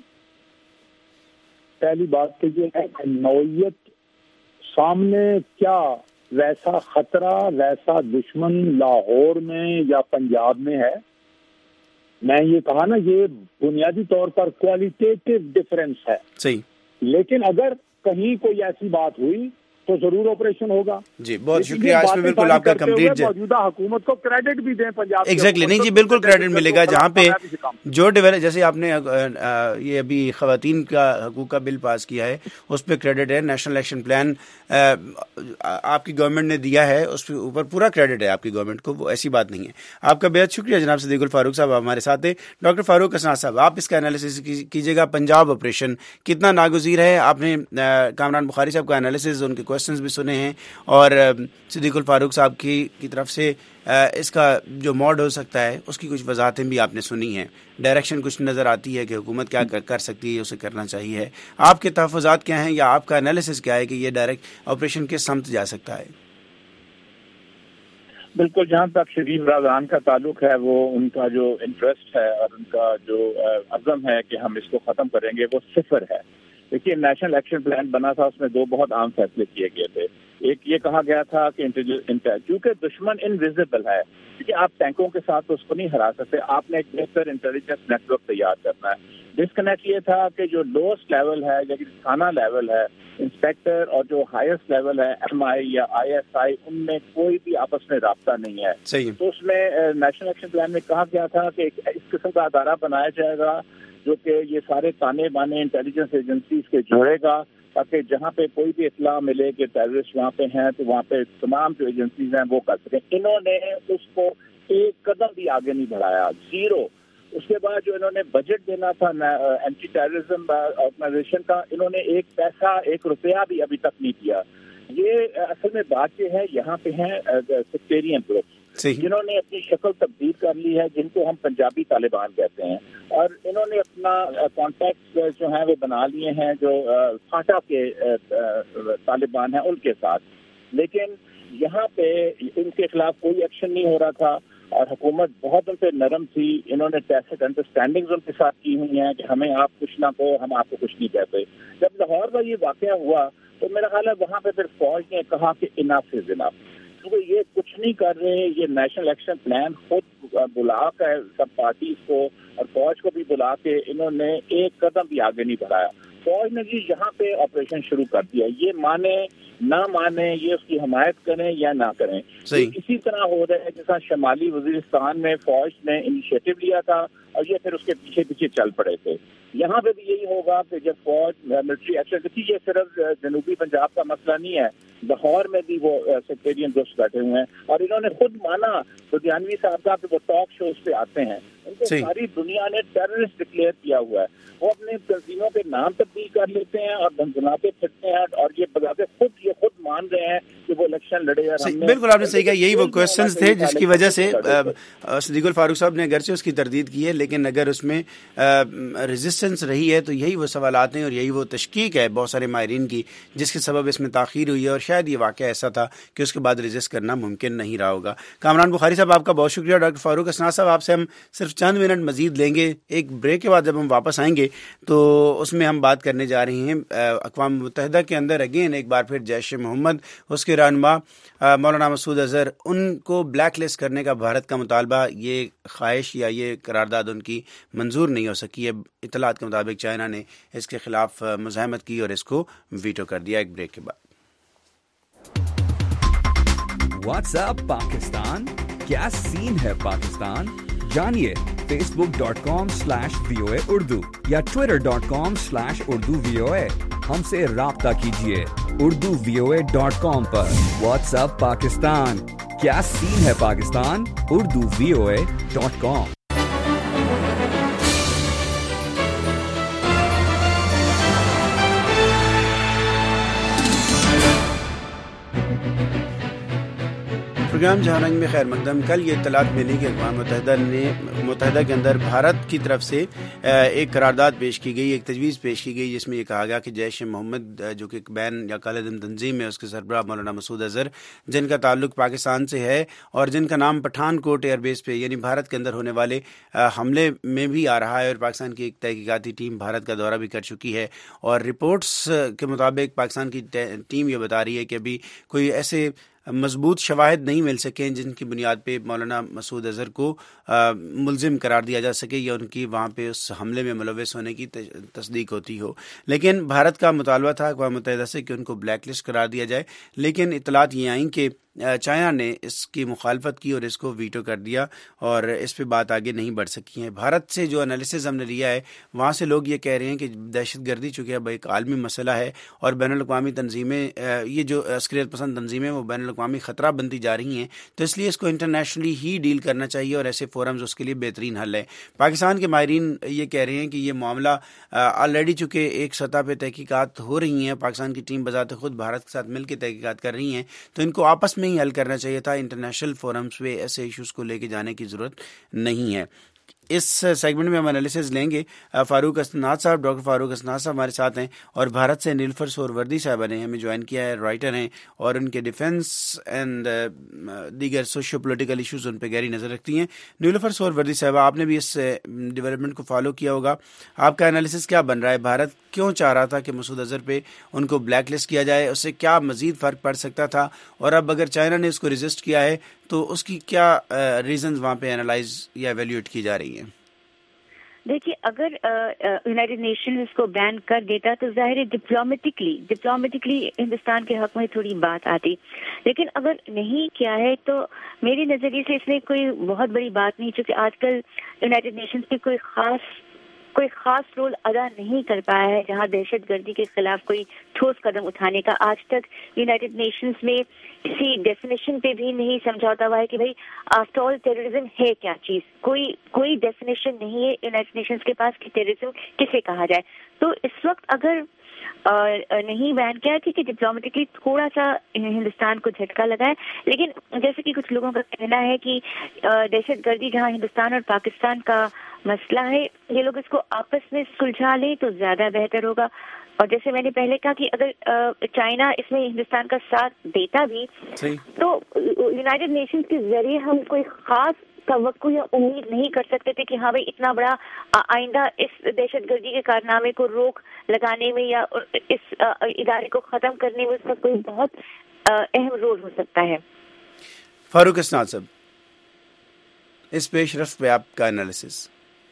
پہلی بات تو یہ ہے کہ نوعیت سامنے کیا ویسا خطرہ ویسا دشمن لاہور میں یا پنجاب میں ہے. میں یہ کہا نا یہ بنیادی طور پر کوالٹیٹیو ڈفرینس ہے. صحیح. لیکن اگر کہیں کوئی ایسی بات ہوئی تو ضرور آپریشن ہوگا. جی بہت شکریہ. اس میں بالکل آپ کا کمپلیٹ موجودہ حکومت کو کریڈٹ بھی دیں پنجاب. ایگزیکٹلی نہیں جی بالکل کریڈٹ ملے گا. جہاں پہ جو ڈیولپ جیسے آپ نے یہ ابھی خواتین کا حقوق کا بل پاس کیا ہے اس پہ کریڈٹ ہے. نیشنل ایکشن پلان آپ کی گورنمنٹ نے دیا ہے اس کے اوپر پورا کریڈٹ ہے آپ کی گورنمنٹ کو. وہ ایسی بات نہیں ہے. آپ کا بہت شکریہ جناب صدیق الفاروق صاحب ہمارے ساتھ ہیں. ڈاکٹر فاروق اسناد صاحب آپ اس کا انالیسس کیجیے گا. پنجاب آپریشن کتنا ناگزیر ہے؟ آپ نے کامران بخاری صاحب کا انالیسس ان کے کوشچنز بھی سنے ہیں اور صدیق الفاروق صاحب کی کی طرف سے اس کا جو موڈ ہو سکتا ہے اس کی کچھ وضاحتیں بھی آپ نے سنی ہیں. ڈائریکشن کچھ نظر آتی ہے کہ حکومت کیا کر سکتی ہے، اسے کرنا چاہیے. آپ کے تحفظات کیا ہیں یا آپ کا انالیسس کیا ہے کہ یہ ڈائریکٹ آپریشن کس سمت جا سکتا ہے؟ بالکل، جہاں تک شریف برادران کا تعلق ہے وہ ان کا جو انٹرسٹ ہے اور ان کا جو عزم ہے کہ ہم اس کو ختم کریں گے وہ صفر ہے. دیکھیے نیشنل ایکشن پلان بنا تھا، اس میں دو بہت عام فیصلے کیے گئے تھے. ایک یہ کہا گیا تھا کہ کیونکہ دشمن انویزیبل ہے، کیونکہ آپ ٹینکوں کے ساتھ اس کو نہیں ہرا سکتے، آپ نے ایک بہتر انٹیلیجنس نیٹ ورک تیار کرنا ہے. ڈسکنیکٹ یہ تھا کہ جو لوسٹ لیول ہے یا تھانہ لیول ہے، انسپیکٹر اور جو ہائیسٹ لیول ہے ایم آئی یا آئی ایس آئی، ان میں کوئی بھی آپس میں رابطہ نہیں ہے. صحیح. تو اس میں نیشنل ایکشن پلان میں کہا گیا تھا کہ اس قسم کا ادارہ بنایا جائے گا جو کہ یہ سارے تانے بانے انٹیلیجنس ایجنسیز کے جوڑے گا، تاکہ جہاں پہ کوئی بھی اطلاع ملے کہ ٹیررسٹ وہاں پہ ہیں تو وہاں پہ تمام جو ایجنسیز ہیں وہ کر سکیں. انہوں نے اس کو ایک قدم بھی آگے نہیں بڑھایا، زیرو. اس کے بعد جو انہوں نے بجٹ دینا تھا اینٹی ٹیررزم آرگنائزیشن کا، انہوں نے ایک پیسہ ایک روپیہ بھی ابھی تک نہیں دیا. یہ اصل میں بات یہ ہے، یہاں پہ ہیں سیکٹیرین گروپس جنہوں نے اپنی شکل تبدیل کر لی ہے، جن کو ہم پنجابی طالبان کہتے ہیں، اور انہوں نے اپنا کانٹیکٹ جو ہیں وہ بنا لیے ہیں جو فاٹا کے طالبان ہیں ان کے ساتھ. لیکن یہاں پہ ان کے خلاف کوئی ایکشن نہیں ہو رہا تھا اور حکومت بہت ان پہ نرم تھی. انہوں نے ٹیسٹ انڈرسٹینڈنگز ان کے ساتھ کی ہوئی ہیں کہ ہمیں آپ کچھ نہ کہو، ہم آپ کو کچھ نہیں کہتے. جب لاہور کا یہ واقعہ ہوا تو میرا خیال ہے وہاں پہ پھر فوج نے کہا کہ انف از انف، کیونکہ یہ کچھ نہیں کر رہے. یہ نیشنل ایکشن پلان خود بلا کر سب پارٹیز کو اور فوج کو بھی بلا کے انہوں نے ایک قدم بھی آگے نہیں بڑھایا. فوج نے جی یہاں پہ آپریشن شروع کر دیا، یہ مانے نہ مانے، یہ اس کی حمایت کریں یا نہ کریں. اسی طرح ہو رہا ہے جیسا شمالی وزیرستان میں فوج نے انیشیٹو لیا تھا اور یہ پھر اس کے پیچھے پیچھے چل پڑے تھے. یہاں پہ بھی یہی ہوگا کہ جب فوج ملٹری ایکشن دیکھیے، یہ صرف جنوبی پنجاب کا مسئلہ نہیں ہے، لاہور میں بھی وہ سیکٹیرین گروپس بیٹھے ہوئے ہیں اور انہوں نے خود مانا. لدھیانوی صاحب کا کہ وہ ٹاک شوز پہ آتے ہیں، ان کو ساری دنیا نے ٹیررسٹ ڈکلیئر کیا ہوا ہے. وہ اپنے تنظیموں کے نام تبدیل کر لیتے ہیں اور دھنجناتے پھرتے ہیں اور یہ بذات خود یہ خود مان رہے ہیں کہ وہ الیکشن لڑے. بالکل آپ نے صحیح کہا، یہی وہ کوشچنز تھے جس کی وجہ سے صدیق الفاروق صاحب نے اگرچہ اس کی تردید کی ہے، لیکن اگر اس میں ریزسٹنس رہی ہے تو یہی وہ سوالات ہیں اور یہی وہ تشکیک ہے بہت سارے ماہرین کی جس کے سبب اس میں تاخیر ہوئی ہے، اور شاید یہ واقعہ ایسا تھا کہ اس کے بعد ریزسٹ کرنا ممکن نہیں رہا ہوگا. کامران بخاری صاحب آپ کا بہت شکریہ. ڈاکٹر فاروق اسناد صاحب آپ سے ہم صرف چند منٹ مزید لیں گے. ایک بریک کے بعد جب ہم واپس آئیں گے تو اس میں ہم بات کرنے جا رہے ہیں اقوام متحدہ کے اندر اگین ایک بار پھر جیش محمد، اس کے رہنما مولانا مسعود اظہر، ان کو بلیک لسٹ کرنے کا بھارت کا مطالبہ، یہ خواہش یا یہ قرارداد ان کی منظور نہیں ہو سکی ہے. اطلاعات کے مطابق چائنا نے اس کے خلاف مزاحمت کی اور اس کو ویٹو کر دیا. ایک بریک کے بعد واٹس اپ پاکستان، کیا سین ہے پاکستان؟ جانیے Facebook dot com slash V O A Urdu یا Twitter dot com slash Urdu V O A. ہم سے رابطہ کیجیے Urdu V O A dot com پر. واٹس اپ پاکستان، کیا سین ہے Pakistan? Urdu V O A dot com. Programme جہاں رنگ میں خیر مقدم. کل یہ اطلاعات ملی کہ اقوام متحدہ نے متحدہ کے اندر بھارت کی طرف سے ایک قرارداد پیش کی گئی، ایک تجویز پیش کی گئی جس میں یہ کہا گیا کہ جیش محمد جو کہ ایک بین یا کالے دن تنظیم ہے، اس کے سربراہ مولانا مسعود اظہر، جن کا تعلق پاکستان سے ہے اور جن کا نام پٹھان کوٹ ایئر بیس پہ یعنی بھارت کے اندر ہونے والے حملے میں بھی آ رہا ہے، اور پاکستان کی ایک تحقیقاتی ٹیم بھارت کا دورہ بھی کر چکی ہے. اور رپورٹس کے مطابق پاکستان کی ٹیم یہ بتا رہی ہے کہ ابھی کوئی ایسے مضبوط شواہد نہیں مل سکے جن کی بنیاد پہ مولانا مسعود اظہر کو ملزم قرار دیا جا سکے یا ان کی وہاں پہ اس حملے میں ملوث ہونے کی تصدیق ہوتی ہو. لیکن بھارت کا مطالبہ تھا اقوام متحدہ سے کہ ان کو بلیک لسٹ قرار دیا جائے، لیکن اطلاعات یہ آئیں کہ چائنا نے اس کی مخالفت کی اور اس کو ویٹو کر دیا اور اس پہ بات آگے نہیں بڑھ سکی ہے. بھارت سے جو انالیسز ہم نے لیا ہے وہاں سے لوگ یہ کہہ رہے ہیں کہ دہشت گردی چونکہ اب ایک عالمی مسئلہ ہے اور بین الاقوامی تنظیمیں، یہ جو عسکریت پسند تنظیمیں وہ بین الاقوامی خطرہ بنتی جا رہی ہیں، تو اس لیے اس کو انٹرنیشنلی ہی ڈیل کرنا چاہیے اور ایسے فورمز اس کے لیے بہترین حل ہے. پاکستان کے ماہرین یہ کہہ رہے ہیں کہ یہ معاملہ آلریڈی چونکہ ایک سطح پہ تحقیقات ہو رہی ہیں، پاکستان کی ٹیم بذات خود بھارت کے ساتھ مل کے تحقیقات کر رہی ہیں، تو ان کو آپس میں ہی حل کرنا چاہیے تھا. انٹرنیشنل فورمز پہ ایسے ایشوز کو لے کے جانے کی ضرورت نہیں ہے. اس سیگمنٹ میں ہم انالیسز لیں گے. فاروق اسناد صاحب، ڈاکٹر فاروق اسناد صاحب ہمارے ساتھ ہیں، اور بھارت سے نیلوفر سہروردی صاحبہ نے ہمیں جوائن کیا ہے، رائٹر ہیں اور ان کے ڈیفینس اینڈ دیگر سوشو پولیٹیکل ایشوز ان پہ گہری نظر رکھتی ہیں. نیلوفر سہروردی صاحبہ، آپ نے بھی اس ڈیولپمنٹ کو فالو کیا ہوگا، آپ کا انالیسز کیا بن رہا ہے؟ بھارت کیوں چاہ رہا تھا کہ مسعود اظہر پہ ان کو بلیک لسٹ کیا جائے؟ اس سے کیا مزید فرق پڑ سکتا تھا؟ اور اب اگر چائنا نے اس کو ریزسٹ کیا ہے تو اس کی کیا ریزنز وہاں پہ انالائز یا ایویلیویٹ کی جا رہی ہیں؟ دیکھیے، اگر یونائیٹڈ نیشنز اس کو بین کر دیتا تو ظاہر ہے ڈپلومیٹکلی ڈپلومیٹکلی ہندوستان کے حق میں تھوڑی بات آتی، لیکن اگر نہیں کیا ہے تو میرے نظریے سے اس میں کوئی بہت بڑی بات نہیں، چونکہ آج کل یونائیٹڈ نیشنز کی کوئی خاص کوئی خاص رول ادا نہیں کر پایا ہے جہاں دہشت گردی کے خلاف کوئی ٹھوس قدم اٹھانے کا. آج تک یونائیٹڈ نیشنز میں کسی ڈیفینیشن پہ بھی نہیں سمجھوتا ہوا ہے کہ بھائی آفٹر آل ٹیررزم ہے کیا چیز. کوئی کوئی ڈیفینیشن نہیں ہے یونائیٹڈ نیشنز کے پاس کہ ٹیررزم کسے کہا جائے. تو اس وقت اگر نہیں بیان کیا کہ ڈپلومیٹکلی تھوڑا سا ہندوستان کو جھٹکا لگا ہے، لیکن جیسے کہ کچھ لوگوں کا کہنا ہے کہ دہشت گردی جہاں ہندوستان اور پاکستان کا مسئلہ ہے، یہ لوگ اس کو آپس میں سلجھا لیں تو زیادہ بہتر ہوگا. اور جیسے میں نے پہلے کہا کہ اگر چائنا اس میں ہندوستان کا ساتھ دیتا بھی تو یونائیٹڈ نیشنز کے ذریعے ہم کوئی خاص توقع یا امید نہیں کر سکتے تھے کہ ہاں بھائی اتنا بڑا آئندہ اس دہشت گردی کے کارنامے کو روک لگانے میں یا اس ادارے کو ختم کرنے میں اس کا کوئی بہت اہم رول ہو سکتا ہے. فاروق اسناد صاحب، اس پیش رفت پہ آپ کا انالیسس؟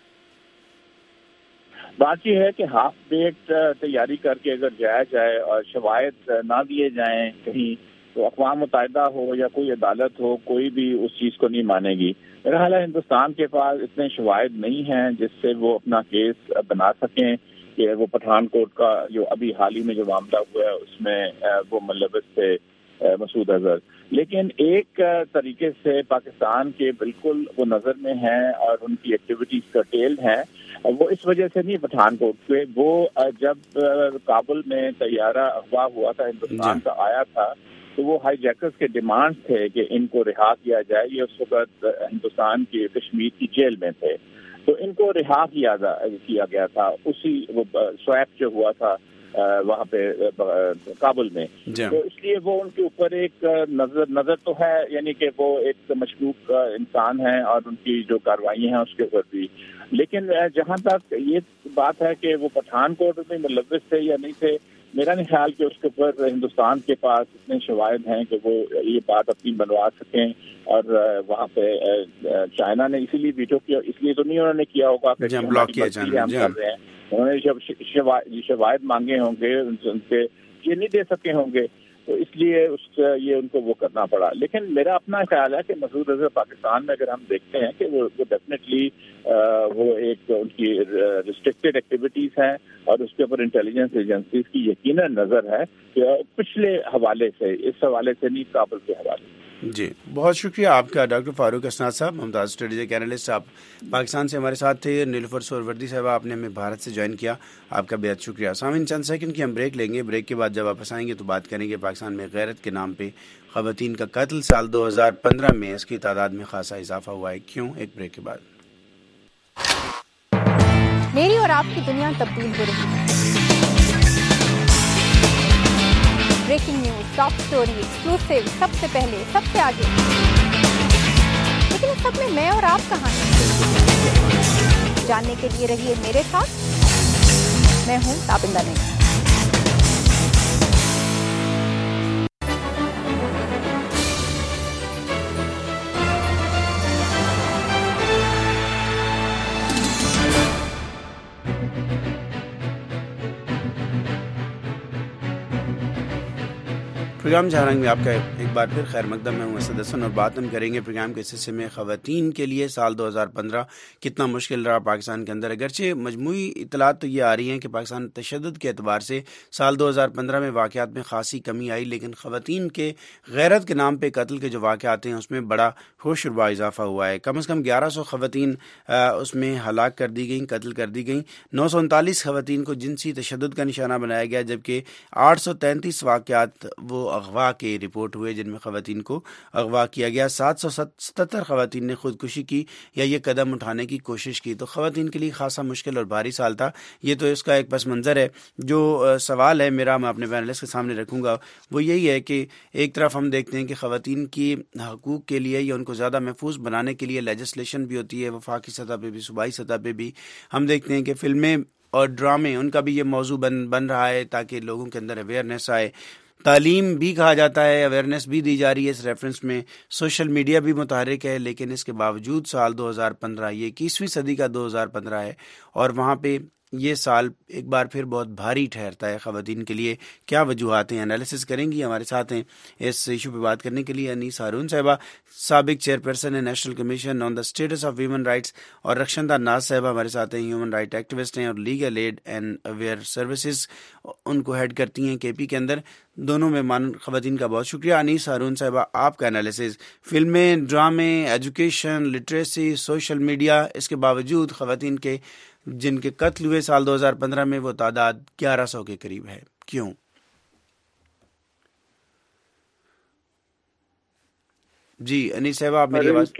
بات یہ ہے کہ ہاف بیکڈ تیاری کر کے اگر جایا جائے اور شواہد نہ دیے جائیں کہیں تو اقوام متحدہ ہو یا کوئی عدالت ہو، کوئی بھی اس چیز کو نہیں مانے گی. میرا خیال ہے ہندوستان کے پاس اتنے شواہد نہیں ہیں جس سے وہ اپنا کیس بنا سکیں کہ وہ پٹھان کوٹ کا جو ابھی حال ہی میں جو معاملہ ہوا ہے اس میں وہ ملوث تھے مسعود اظہر. لیکن ایک طریقے سے پاکستان کے بالکل وہ نظر میں ہیں اور ان کی ایکٹیویٹیز کرٹیل ہیں. وہ اس وجہ سے نہیں پٹھان کوٹ پہ، وہ جب کابل میں طیارہ اغوا ہوا تھا ہندوستان کا آیا تھا تو وہ ہائی جیکرز کے ڈیمانڈ تھے کہ ان کو رہا کیا جائے. یہ اس وقت ہندوستان کی کشمیر کی جیل میں تھے تو ان کو رہا کیا کیا گیا تھا اسی وہ سویپ جو ہوا تھا وہاں پہ کابل میں. تو اس لیے وہ ان کے اوپر ایک نظر نظر تو ہے، یعنی کہ وہ ایک مشکوک انسان ہیں اور ان کی جو کارروائیاں ہیں اس کے اوپر بھی. لیکن جہاں تک یہ بات ہے کہ وہ پٹھان کوٹ میں ملوث تھے یا نہیں تھے، میرا نہیں خیال کہ اس کے اوپر ہندوستان کے پاس اتنے شواہد ہیں کہ وہ یہ بات اپنی بنوا سکیں. اور وہاں پہ چائنا نے اسی لیے ویٹو کیا، اس لیے تو نہیں انہوں نے کیا ہوگا کہ ہم کر رہے ہیں. انہوں نے جب شواہد مانگے ہوں گے ان سے یہ نہیں دے سکے ہوں گے تو اس لیے اس یہ ان کو وہ کرنا پڑا. لیکن میرا اپنا خیال ہے کہ مسعود اظہر پاکستان میں اگر ہم دیکھتے ہیں کہ وہ ڈیفینیٹلی وہ ایک ان کی ریسٹرکٹیڈ ایکٹیویٹیز ہیں اور اس کے اوپر انٹیلیجنس ایجنسیز کی یقیناً نظر ہے کہ پچھلے حوالے سے، اس حوالے سے نہیں کابل کے حوالے سے. جی بہت شکریہ آپ کا ڈاکٹر فاروق اسناد صاحب، ممتاز اسٹریٹجک اینالسٹ. آپ پاکستان سے ہمارے ساتھ تھے. نیلوفر سہروردی صاحب آپ نے ہمیں بھارت سے جوائن کیا، آپ کا بہت شکریہ. سامعین چند سیکنڈ کی ہم بریک لیں گے، بریک کے بعد جب واپس آئیں گے تو بات کریں گے پاکستان میں غیرت کے نام پہ خواتین کا قتل. سال دو ہزار پندرہ میں اس کی تعداد میں خاصا اضافہ ہوا ہے، کیوں؟ ایک بریک کے بعد. میری اور آپ کی دنیا تبدیل ہو رہی ہے. Breaking news, top story, exclusive, سب سے پہلے، سب سے آگے. لیکن اس سب میں میں اور آپ کہاں ہیں؟ جاننے کے لیے رہیے میرے ساتھ. میں ہوں تابندہ نہیں. پروگرام جہانگیر میں آپ کا ایک بار پھر خیر مقدم. میں ہوں اسد حسن اور بات ہم کریں گے پروگرام کے حصے میں خواتین کے لیے سال دو ہزار پندرہ کتنا مشکل رہا پاکستان کے اندر. اگرچہ مجموعی اطلاعات تو یہ آ رہی ہیں کہ پاکستان تشدد کے اعتبار سے سال دو ہزار پندرہ میں واقعات میں خاصی کمی آئی، لیکن خواتین کے غیرت کے نام پہ قتل کے جو واقعات ہیں اس میں بڑا ہوش ربا اضافہ ہوا ہے. کم از کم گیارہ سو خواتین اس میں ہلاک کر دی گئیں، قتل کر دی گئیں. نو سو انتالیس خواتین کو جنسی تشدد کا نشانہ بنایا گیا، جبکہ آٹھ سو تینتیس واقعات وہ اغوا کے رپورٹ ہوئے جن میں خواتین کو اغوا کیا گیا. سات سو ستر خواتین نے خودکشی کی یا یہ قدم اٹھانے کی کوشش کی. تو خواتین کے لیے خاصا مشکل اور بھاری سال تھا. یہ تو اس کا ایک پس منظر ہے. جو سوال ہے میرا میں اپنے پینلسٹ کے سامنے رکھوں گا وہ یہی ہے کہ ایک طرف ہم دیکھتے ہیں کہ خواتین کی حقوق کے لیے یا ان کو زیادہ محفوظ بنانے کے لیے لیجسلیشن بھی ہوتی ہے, وفاقی سطح پہ بھی, صوبائی سطح پہ بھی. ہم دیکھتے ہیں کہ فلمیں اور ڈرامے ان کا بھی یہ موضوع بن بن رہا ہے تاکہ لوگوں کے اندر اویئرنیس آئے. تعلیم بھی کہا جاتا ہے, اویئرنیس بھی دی جا رہی ہے اس ریفرنس میں. سوشل میڈیا بھی متحرک ہے, لیکن اس کے باوجود سال دو ہزار پندرہ یہ اکیسویں صدی کا دو ہزار پندرہ ہے اور وہاں پہ یہ سال ایک بار پھر بہت بھاری ٹھہرتا ہے خواتین کے لیے. کیا وجوہات ہیں, انالیسس کریں گی. ہمارے ساتھ ہیں اس ایشو پہ بات کرنے کے لیے انیس ہارون صاحبہ, سابق چیئرپرسن ہے national commission on the status of women rights, اور رخشندہ ناز صاحبہ ہمارے ساتھ ہیں, ہیومن رائٹ ایکٹیوسٹ ہیں اور legal aid and aware services ان کو ہیڈ کرتی ہیں کے پی کے اندر. دونوں مہمان خواتین کا بہت شکریہ. انیس ہارون صاحبہ, آپ کا انالیسس, فلمیں, ڈرامے, ایجوکیشن, لٹریسی, سوشل میڈیا, اس کے باوجود خواتین کے جن کے قتل ہوئے سال دو ہزار پندرہ میں وہ تعداد گیارہ سو کے قریب ہے, کیوں؟ جی انیس صاحبہ آپ میری آواز.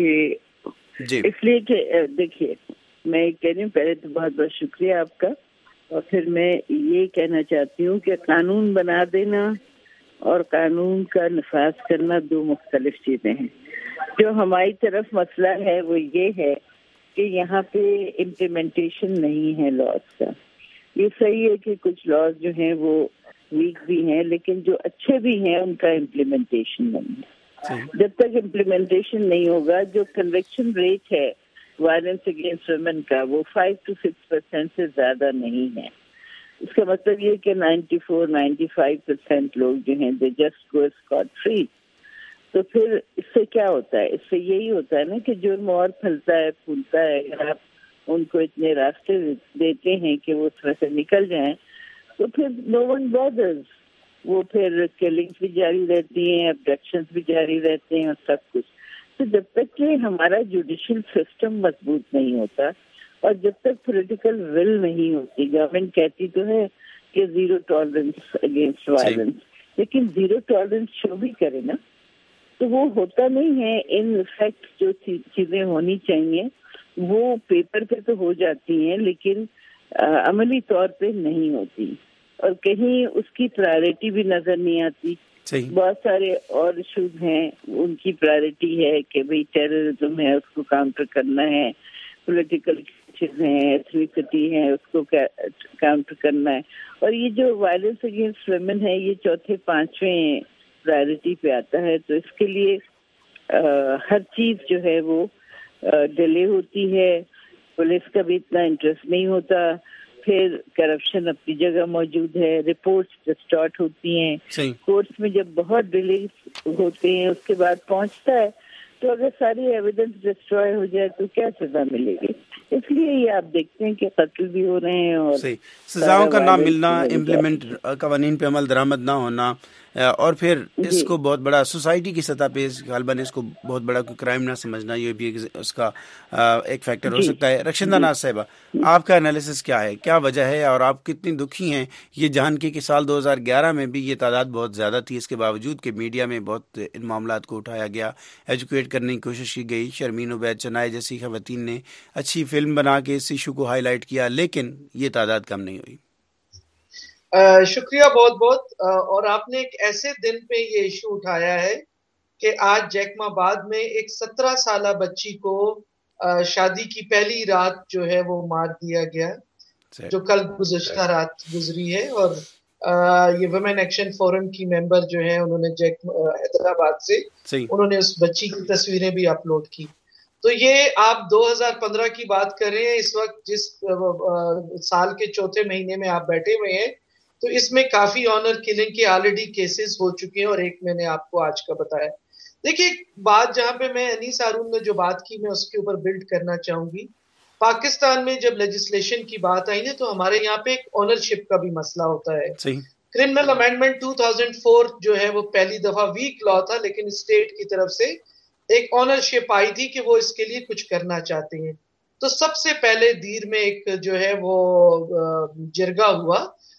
جی اس لیے کہ دیکھیے میں کہہ رہی ہوں, پہلے تو بہت بہت شکریہ آپ کا, اور پھر میں یہ کہنا چاہتی ہوں کہ قانون بنا دینا اور قانون کا نفاذ کرنا دو مختلف چیزیں ہیں. جو ہماری طرف مسئلہ ہے وہ یہ ہے کہ یہاں پہ امپلیمنٹیشن نہیں ہے لاز کا. یہ صحیح ہے کہ کچھ لاز جو ہیں وہ ویک بھی ہیں, لیکن جو اچھے بھی ہیں ان کا امپلیمنٹیشن نہیں ہے. جب تک امپلیمنٹیشن نہیں ہوگا, جو کنوکشن ریٹ ہے وائلنس اگینسٹ ویمن کا وہ فائیو ٹو سکس پرسینٹ سے زیادہ نہیں ہے. اس کا مطلب یہ کہ ninety four ninety five percent لوگ جو ہیں they just go scot free. تو پھر اس سے کیا ہوتا ہے, اس سے یہی ہوتا ہے نا کہ جرم اور پھیلتا ہے, پھولتا ہے. اگر آپ ان کو اتنے راستے دیتے ہیں کہ وہ اس طرح سے نکل جائیں تو پھر نو ون بادرز. وہ پھر کلنگز بھی جاری رہتی ہیں, ابڈکشنز بھی جاری رہتے ہیں اور سب کچھ. تو جب تک کہ ہمارا جوڈیشل سسٹم مضبوط نہیں ہوتا اور جب تک پولیٹیکل ول نہیں ہوتی, گورنمنٹ کہتی تو ہے کہ زیرو ٹالرنس اگینسٹ وائلنس, لیکن زیرو ٹالرنس شو بھی کرے نا, تو وہ ہوتا نہیں ہے. ان فیکٹ جو چیزیں ہونی چاہیے وہ پیپر پہ تو ہو جاتی ہیں لیکن عملی طور پہ نہیں ہوتی, اور کہیں اس کی پرائرٹی بھی نظر نہیں آتی. بہت سارے اور ایشوز ہیں, ان کی پرائرٹی ہے کہ بھئی ٹیررزم ہے اس کو کاؤنٹر کرنا ہے, پولیٹیکل چیزیں ہیں, ایتھنیسٹی ہے اس کو کاؤنٹر کرنا ہے, اور یہ جو وائلنس اگینسٹ ویمن ہے یہ چوتھے پانچویں پرائرٹی پہ آتا ہے. تو اس کے لیے ہر چیز جو ہے وہ ڈیلے ہوتی ہے, پولیس کا بھی اتنا انٹرسٹ نہیں ہوتا, پھر کرپشن اپنی جگہ موجود ہے, رپورٹس ڈسٹارٹ ہوتی ہیں, کورٹس میں جب بہت ڈیلے ہوتے ہیں اس کے بعد پہنچتا ہے, تو اگر ساری ایویڈنس ڈسٹروائے ہو جائے تو کیا سزا ملے گی. اس لیے یہ آپ دیکھتے ہیں کہ قتل بھی ہو رہے ہیں اور سزاؤں کا نہ ملنا, امپلیمنٹ قوانین پہ عمل درآمد نہ ہونا, اور پھر اس کو بہت بڑا سوسائٹی کی سطح پہ غالباً اس کو بہت بڑا کوئی کرائم نہ سمجھنا, یہ بھی اس کا ایک فیکٹر ہو سکتا ہے. رخشندہ ناز صاحبہ, آپ کا انالیسس کیا ہے, کیا وجہ ہے, اور آپ کتنی دکھی ہیں یہ جان کے کہ سال دو ہزار گیارہ میں بھی یہ تعداد بہت زیادہ تھی, اس کے باوجود کہ میڈیا میں بہت ان معاملات کو اٹھایا گیا, ایجوکیٹ کرنے کی کوشش کی گئی, شرمین عبید چنائے جیسی خواتین نے اچھی فلم بنا کے اس ایشو کو ہائی لائٹ کیا, لیکن یہ تعداد کم نہیں ہوئی. شکریہ بہت بہت. اور آپ نے ایک ایسے دن پہ یہ ایشو اٹھایا ہے کہ آج جیکم آباد میں ایک سترہ سالہ بچی کو شادی کی پہلی رات جو ہے وہ مار دیا گیا, جو کل گزشتہ رات گزری ہے. اور یہ ویمن ایکشن فورم کی ممبر جو ہیں انہوں نے جیکم حیدرآباد سے انہوں نے اس بچی کی تصویریں بھی اپلوڈ کی. تو یہ آپ دو ہزار پندرہ کی بات کر رہے ہیں, اس وقت جس سال کے چوتھے مہینے میں آپ بیٹھے ہوئے ہیں, تو اس میں کافی آنر کلنگ کے آلریڈی کیسز ہو چکے ہیں, اور ایک میں نے آپ کو آج کا بتایا. دیکھیے بات جہاں پہ میں انیس ہارون نے جو بات کی میں اس کے اوپر بلڈ کرنا چاہوں گی. پاکستان میں جب لیجسلیشن کی بات آئی نا تو ہمارے یہاں پہ ایک آنرشپ کا بھی مسئلہ ہوتا ہے. کرمنل امینڈمنٹ دو ہزار چار جو ہے وہ پہلی دفعہ ویک لا تھا, لیکن اسٹیٹ کی طرف سے ایک آنرشپ آئی تھی کہ وہ اس کے لیے کچھ کرنا چاہتے ہیں. تو سب سے پہلے دیر میں ایک جو ہے وہ جرگہ ہوا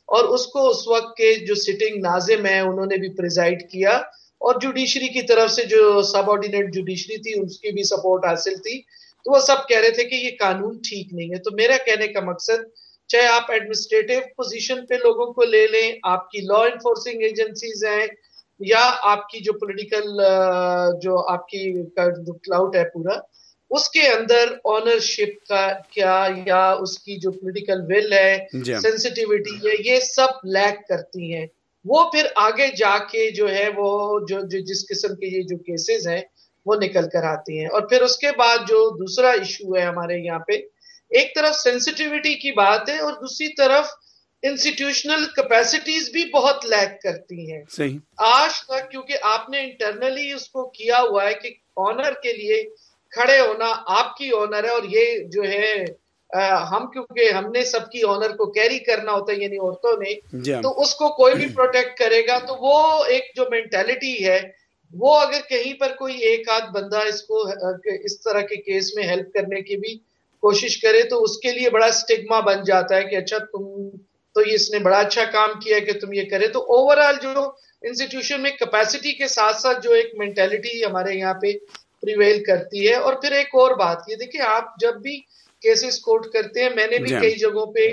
اور اس کو اس وقت کے جو سٹنگ ناظم ہیں انہوں نے بھی پریزائڈ کیا اور جوڈیشری کی طرف سے جو سب آرڈینیٹ جوڈیشری تھی اس کی بھی سپورٹ حاصل تھی. تو وہ سب کہہ رہے تھے کہ یہ قانون ٹھیک نہیں ہے. تو میرا کہنے کا مقصد چاہے آپ ایڈمنسٹریٹو پوزیشن پہ لوگوں کو لے لیں, آپ کی لا انفورسنگ ایجنسیز ہیں, یا آپ کی جو پولیٹیکل جو آپ کی جو کلاؤڈ ہے پورا, اس کے اندر آنرشپ کا کیا یا اس کی جو پولیٹیکل ول ہے, سینسٹیوٹی ہے, یہ سب لیک کرتی ہیں. وہ پھر آگے جا کے جو ہے وہ جو, جو جس قسم کے یہ جو کیسز ہیں وہ نکل کر آتی ہیں. اور پھر اس کے بعد جو دوسرا ایشو ہے ہمارے یہاں پہ, ایک طرف سینسٹیوٹی کی بات ہے اور دوسری طرف انسٹیٹیوشنل کیپیسٹیز بھی بہت لیک کرتی ہیں. صحیح. آج تک کیونکہ آپ نے انٹرنلی اس کو کیا ہوا ہے کہ آنر کے لیے کھڑے ہونا آپ کی آنر ہے, اور یہ جو ہے ہم کیونکہ ہم نے سب کی آنر کو کیری کرنا ہوتا ہے یعنی عورتوں نے, تو اس کو کوئی بھی پروٹیکٹ کرے گا. تو وہ ایک جو مینٹالٹی ہے وہ اگر کہیں پر کوئی ایک آدھ بندہ اس کو اس طرح کے کیس میں ہیلپ کرنے کی بھی کوشش کرے تو اس کے لیے بڑا سٹگما بن جاتا ہے کہ اچھا تم تو اس نے بڑا اچھا کام کیا کہ تم یہ کرے. تو اوور آل جو انسٹیٹیوشن میں کیپیسٹی کے ساتھ ساتھ جو ایک مینٹالٹی ہمارے یہاں پہ پریویل کرتی ہے. اور پھر ایک اور بات یہ دیکھیں, آپ جب بھی کیسز کوٹ کرتے ہیں, میں نے بھی کئی جگہوں پہ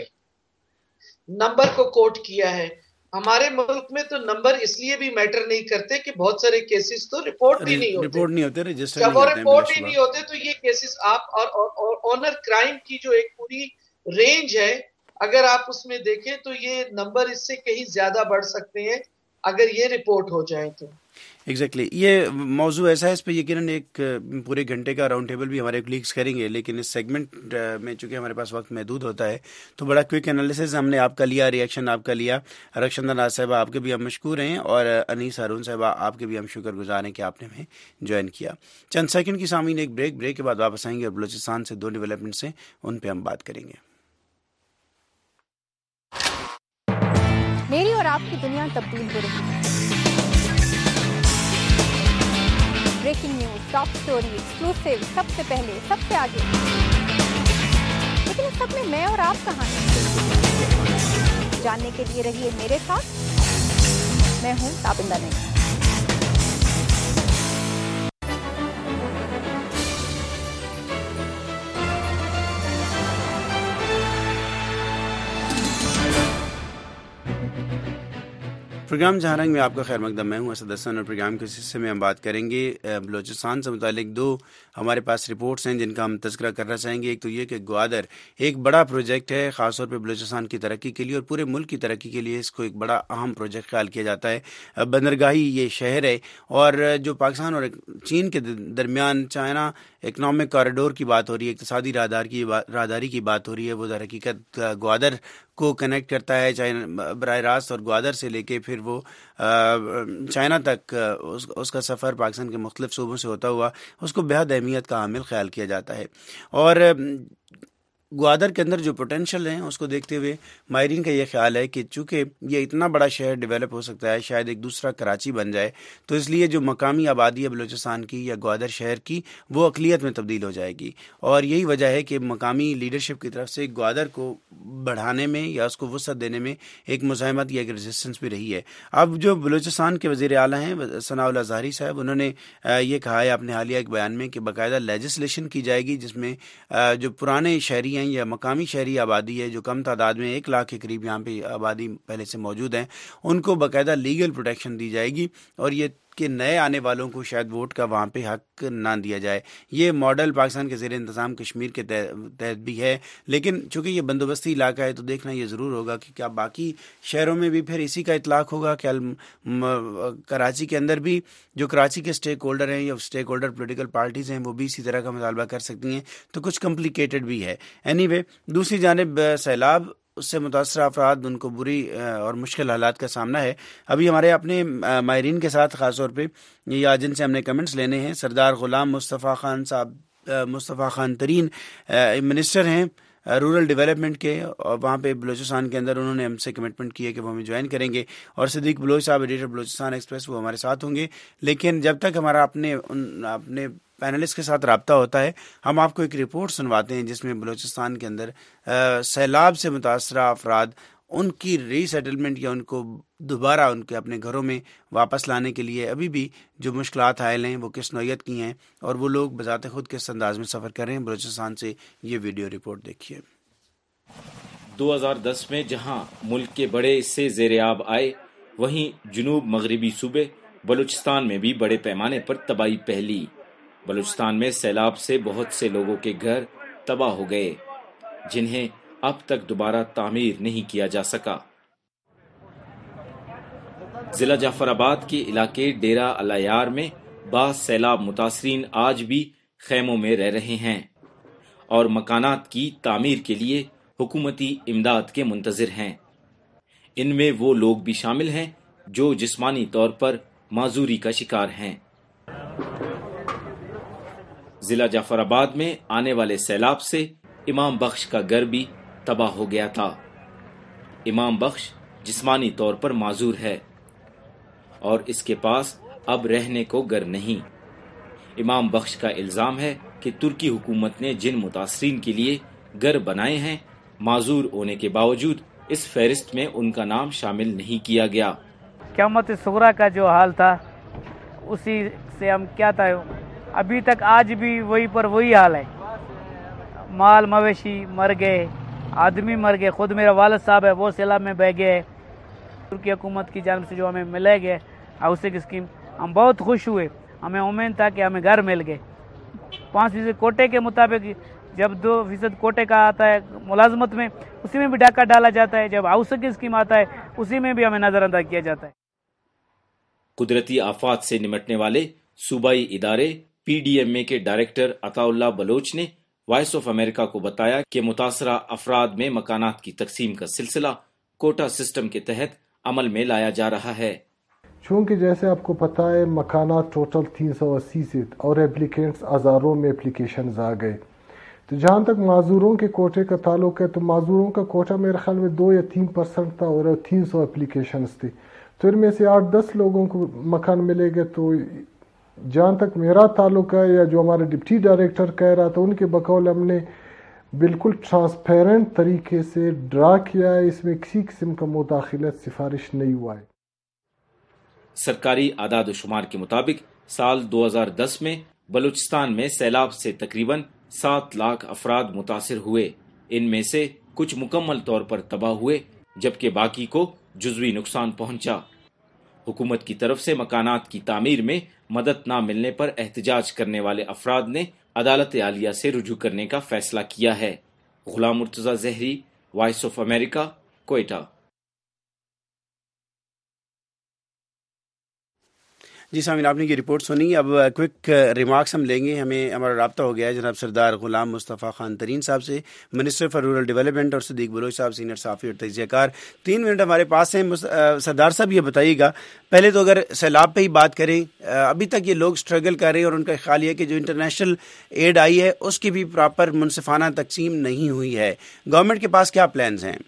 نمبر کو کوٹ کیا ہے. ہمارے ملک میں تو نمبر اس لیے بھی میٹر نہیں کرتے کہ بہت سارے کیسز تو رپورٹ بھی نہیں ہوتے, رپورٹ نہیں ہوتے, رجسٹر جب وہ رپورٹ ہی نہیں ہوتے تو یہ کیسز آپ اور آنر کرائم کی جو ایک پوری رینج ہے اگر آپ اس میں دیکھیں تو یہ نمبر اس سے کہیں زیادہ بڑھ سکتے ہیں اگر یہ رپورٹ ہو جائے تو. Exactly exactly. یہ موضوع ایسا ہے, اس پہ یقیناً ایک پورے گھنٹے کا راؤنڈ ٹیبل بھی ہمارے کلیگس کریں گے, لیکن اس سیگمنٹ میں چونکہ ہمارے پاس وقت محدود ہوتا ہے تو بڑا کوئک انالیسس ہم نے آپ کا لیا, ریئیکشن آپ کا لیا. رخشندہ ناز صاحبہ آپ کے بھی ہم مشکور ہیں, اور انیس ہارون صاحبہ آپ کے بھی ہم شکر گزار ہیں کہ آپ نے ہمیں جوائن کیا. چند سیکنڈ کی سامعین ایک بریک, بریک کے بعد واپس آئیں گے اور بلوچستان سے دو ڈیولپمنٹس ہیں ان پہ ہم بات کریں گے. میری اور آپ کی دنیا تبدیل ہو رہی ہے. Breaking news, top story, exclusive, سب سے پہلے, سب سے آگے. لیکن اس سب میں میں اور آپ کہاں ہیں؟ جاننے کے لیے رہیے میرے ساتھ. میں ہوں تابندہ نہیں. پروگرام جہاں رنگ میں آپ کا خیر مقدم. میں ہوں اسد حسن, اور پروگرام کے حصے میں ہم بات کریں گے بلوچستان سے متعلق دو ہمارے پاس رپورٹس ہیں جن کا ہم تذکرہ کرنا چاہیں گے. ایک تو یہ کہ گوادر ایک بڑا پروجیکٹ ہے, خاص طور پہ بلوچستان کی ترقی کے لیے اور پورے ملک کی ترقی کے لیے اس کو ایک بڑا اہم پروجیکٹ خیال کیا جاتا ہے. بندرگاہی یہ شہر ہے, اور جو پاکستان اور چین کے درمیان چائنا اکنامک کوریڈور کی بات ہو رہی ہے, اقتصادی راہدار کی راہداری کی بات ہو رہی ہے, وہ در حقیقت گوادر کو کنیکٹ کرتا ہے چائنا براہ راست, اور گوادر سے لے کے پھر وہ چائنا تک اس, اس کا سفر پاکستان کے مختلف صوبوں سے ہوتا ہوا اس کو بہت اہمیت کا حامل خیال کیا جاتا ہے. اور گوادر کے اندر جو پوٹینشیل ہیں اس کو دیکھتے ہوئے ماہرین کا یہ خیال ہے کہ چونکہ یہ اتنا بڑا شہر ڈیولپ ہو سکتا ہے, شاید ایک دوسرا کراچی بن جائے, تو اس لیے جو مقامی آبادی ہے بلوچستان کی یا گوادر شہر کی وہ اقلیت میں تبدیل ہو جائے گی. اور یہی وجہ ہے کہ مقامی لیڈرشپ کی طرف سے گوادر کو بڑھانے میں یا اس کو وسعت دینے میں ایک مزاحمت یا ایک ریزسٹنس بھی رہی ہے. اب جو بلوچستان کے وزیر اعلیٰ ہیں ثناء اللہ ظاہری صاحب, انہوں نے یہ کہا ہے اپنے حالیہ ایک بیان میں کہ باقاعدہ لیجسلیشن کی جائے گی جس میں جو پرانے شہری یا مقامی شہری آبادی ہے جو کم تعداد میں ایک لاکھ کے قریب یہاں پہ آبادی پہلے سے موجود ہیں, ان کو باقاعدہ لیگل پروٹیکشن دی جائے گی, اور یہ کہ نئے آنے والوں کو شاید ووٹ کا وہاں پہ حق نہ دیا جائے. یہ ماڈل پاکستان کے زیر انتظام کشمیر کے تحت بھی ہے, لیکن چونکہ یہ بندوبستی علاقہ ہے تو دیکھنا یہ ضرور ہوگا کہ کیا باقی شہروں میں بھی پھر اسی کا اطلاق ہوگا. کیا کراچی کے اندر بھی جو کراچی کے اسٹیک ہولڈر ہیں یا اسٹیک ہولڈر پولیٹیکل پارٹیز ہیں وہ بھی اسی طرح کا مطالبہ کر سکتی ہیں, تو کچھ کمپلیکیٹڈ بھی ہے. اینی وے, دوسری جانب سیلاب اس سے متاثرہ افراد ان کو بری اور مشکل حالات کا سامنا ہے. ابھی ہمارے اپنے ماہرین کے ساتھ خاص طور پہ یا جن سے ہم نے کمنٹس لینے ہیں, سردار غلام مصطفیٰ خان صاحب, مصطفیٰ خان ترین منسٹر ہیں رورل ڈیولپمنٹ کے, اور وہاں پہ بلوچستان کے اندر انہوں نے ہم سے کمٹمنٹ کی ہے کہ وہ ہمیں جوائن کریں گے, اور صدیق بلوچ صاحب ایڈیٹر بلوچستان ایکسپریس وہ ہمارے ساتھ ہوں گے. لیکن جب تک ہمارا اپنے اپنے پینلسٹ کے ساتھ رابطہ ہوتا ہے ہم آپ کو ایک رپورٹ سنواتے ہیں جس میں بلوچستان کے اندر سیلاب سے متاثرہ افراد ان کی ری سیٹلمنٹ یا ان کو دوبارہ ان کے اپنے گھروں میں واپس لانے کے لیے ابھی بھی جو مشکلات حائل ہیں وہ کس نوعیت کی ہیں اور وہ لوگ بذات خود کس انداز میں سفر کر رہے ہیں. بلوچستان سے یہ ویڈیو رپورٹ دیکھیے. دو ہزار دس میں جہاں ملک کے بڑے حصے زیر آب آئے، وہیں جنوب مغربی صوبے بلوچستان میں بھی بڑے پیمانے پر تباہی پھیلی. بلوچستان میں سیلاب سے بہت سے لوگوں کے گھر تباہ ہو گئے جنہیں اب تک دوبارہ تعمیر نہیں کیا جا سکا. ضلع جعفر آباد کے علاقے ڈیرہ الیار میں بعض سیلاب متاثرین آج بھی خیموں میں رہ رہے ہیں اور مکانات کی تعمیر کے لیے حکومتی امداد کے منتظر ہیں. ان میں وہ لوگ بھی شامل ہیں جو جسمانی طور پر معذوری کا شکار ہیں. ضلع جعفر آباد میں آنے والے سیلاب سے امام بخش کا گھر بھی تباہ ہو گیا تھا. امام بخش جسمانی طور پر معذور ہے اور اس کے پاس اب رہنے کو گھر نہیں. امام بخش کا الزام ہے کہ ترکی حکومت نے جن متاثرین کے لیے گھر بنائے ہیں، معذور ہونے کے باوجود اس فہرست میں ان کا نام شامل نہیں کیا گیا. قیامت صغریٰ کا جو حال تھا اسی سے ہم کیا تھا، ابھی تک آج بھی وہی پر وہی حال ہے. مال مویشی مر گئے، آدمی مر گئے. خود میرا والد صاحب ہے وہ سیلاب میں بہ گئے. ترکی حکومت کی جانب سے جو ہمیں ملے گئے ہاؤسنگ اسکیم، ہم بہت خوش ہوئے. ہمیں امید تھا کہ ہمیں گھر مل گئے. پانچ فیصد کوٹے کے مطابق جب دو فیصد کوٹے کا آتا ہے ملازمت میں، اسی میں بھی ڈاکہ ڈالا جاتا ہے. جب ہاؤسنگ اسکیم آتا ہے اسی میں بھی ہمیں نظر انداز کیا جاتا ہے. قدرتی آفات سے نمٹنے والے صوبائی ادارے پی ڈی ایم اے کے ڈائریکٹر عطا اللہ بلوچ نے وائس آف امریکہ کو بتایا کہ متاثرہ افراد میں مکانات کی تقسیم کا سلسلہ کوٹا سسٹم کے تحت عمل میں لایا جا رہا ہے. چونکہ جیسے آپ کو پتا ہے مکانات ٹوٹل تین سو اسی سے اور اپلیکینٹس ہزاروں میں اپلیکیشنز آ گئے. تو جہاں تک معذوروں کے کوٹے کا تعلق ہے تو معذوروں کا کوٹا میرے خیال میں دو یا تین پرسنٹ تھا اور تین سو اپلیکیشنز تھی. تو ان میں سے آٹھ دس لوگوں کو مکان ملے گا. تو جہاں تک میرا تعلق ہے یا جو ہمارے ڈپٹی ڈائریکٹر کہہ رہا تھا ان کے بقول ہم نے بالکل ٹرانسپیرنٹ طریقے سے ڈرا کیا ہے. اس میں کسی قسم کا مداخلت سفارش نہیں ہوا ہے. سرکاری اعداد و شمار کے مطابق سال دو ہزار دس میں بلوچستان میں سیلاب سے تقریباً سات لاکھ افراد متاثر ہوئے. ان میں سے کچھ مکمل طور پر تباہ ہوئے جبکہ باقی کو جزوی نقصان پہنچا. حکومت کی طرف سے مکانات کی تعمیر میں مدد نہ ملنے پر احتجاج کرنے والے افراد نے عدالت عالیہ سے رجوع کرنے کا فیصلہ کیا ہے. Ghulam Murtaza Zehri, voice of America, Quetta. جی سامعین، آپ نے یہ رپورٹ سنی. اب کوئک ریمارکس ہم لیں گے. ہمیں ہمارا رابطہ ہو گیا ہے جناب سردار غلام مصطفیٰ خان ترین صاحب سے، منسٹر فار رورل ڈیولپمنٹ، اور صدیق بلوچ صاحب سینئر صحافی اور تجزیہ کار. تین منٹ ہمارے پاس ہیں. سردار صاحب یہ بتائیے گا، پہلے تو اگر سیلاب پہ ہی بات کریں، ابھی تک یہ لوگ اسٹرگل کر رہے ہیں اور ان کا خیال یہ کہ جو انٹرنیشنل ایڈ آئی ہے اس کی بھی پراپر منصفانہ تقسیم نہیں ہوئی ہے. گورنمنٹ کے پاس کیا پلانز ہیں؟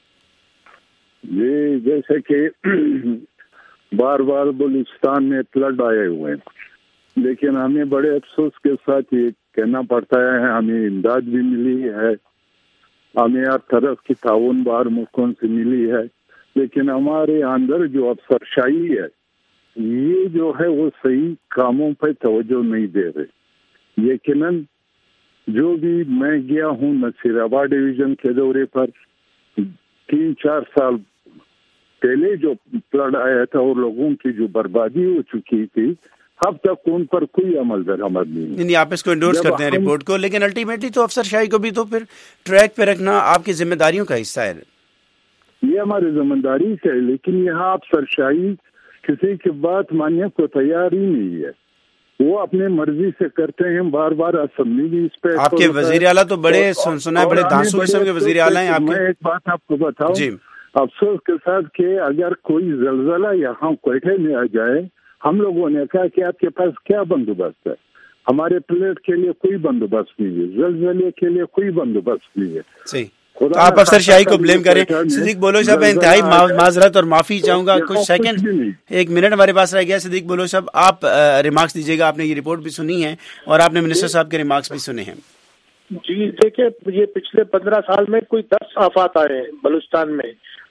جی جیسے کہ بار بار بلوچستان میں فلڈ آئے ہوئے ہیں، لیکن ہمیں بڑے افسوس کے ساتھ یہ کہنا پڑتا ہے ہمیں امداد بھی ملی ہے، ہمیں ہر طرف کی تعاون باہر ملکوں سے ملی ہے، لیکن ہمارے اندر جو افسرشاہی ہے یہ جو ہے وہ صحیح کاموں پہ توجہ نہیں دے رہے. یقیناً جو بھی میں گیا ہوں نصیر آباد ڈویژن کے دورے پر، تین چار سال پہلے جو فلڈ آیا تھا اور لوگوں کی جو بربادی ہو چکی تھی، اب تک ان پر کوئی عمل درآمد نہیں. نہیں آپ اس کو انڈورس کرتے ہیں رپورٹ کو، لیکن الٹیمیٹلی تو افسر شاہی کو بھی تو پھر ٹریک پہ رکھنا آپ کی ذمہ داریوں کا حصہ ہے. یہ ہماری ذمہ داری ہے، لیکن یہاں افسر شاہی کسی کی بات ماننے کو تیار ہی نہیں ہے. وہ اپنے مرضی سے کرتے ہیں. بار بار اسمبلی بھی اس پہ آپ کے وزیر اعلیٰ تو بڑے سنا ہے، بڑے دھانسو قسم کے وزیر اعلیٰ ہیں آپ کے. میں ایک بات آپ کو بتاؤں جی، افسوس کے ساتھ کہ اگر کوئی زلزلہ یہاں کوئٹے میں آ جائے، ہم لوگوں نے کہا کہ آپ کے پاس کیا بندوبست ہے؟ ہمارے پلیٹ کے لیے کوئی بندوبست نہیں ہے، زلزلے کے لیے کوئی بندوبست نہیں ہے. صحیح، آپ افسر شاہی کو بلیم کریں. صدیق بلوچ صاحب انتہائی معذرت اور معافی چاہوں گا، کچھ سیکنڈ ایک منٹ ہمارے پاس رہ گیا. صدیق بلوچ صاحب آپ ریمارکس دیجیے گا. آپ نے یہ رپورٹ بھی سنی ہے اور آپ نے منسٹر صاحب کے ریمارکس بھی سنے ہیں. جی دیکھیں، یہ پچھلے پندرہ سال میں کوئی دس آفات آئے ہیں بلوچستان میں،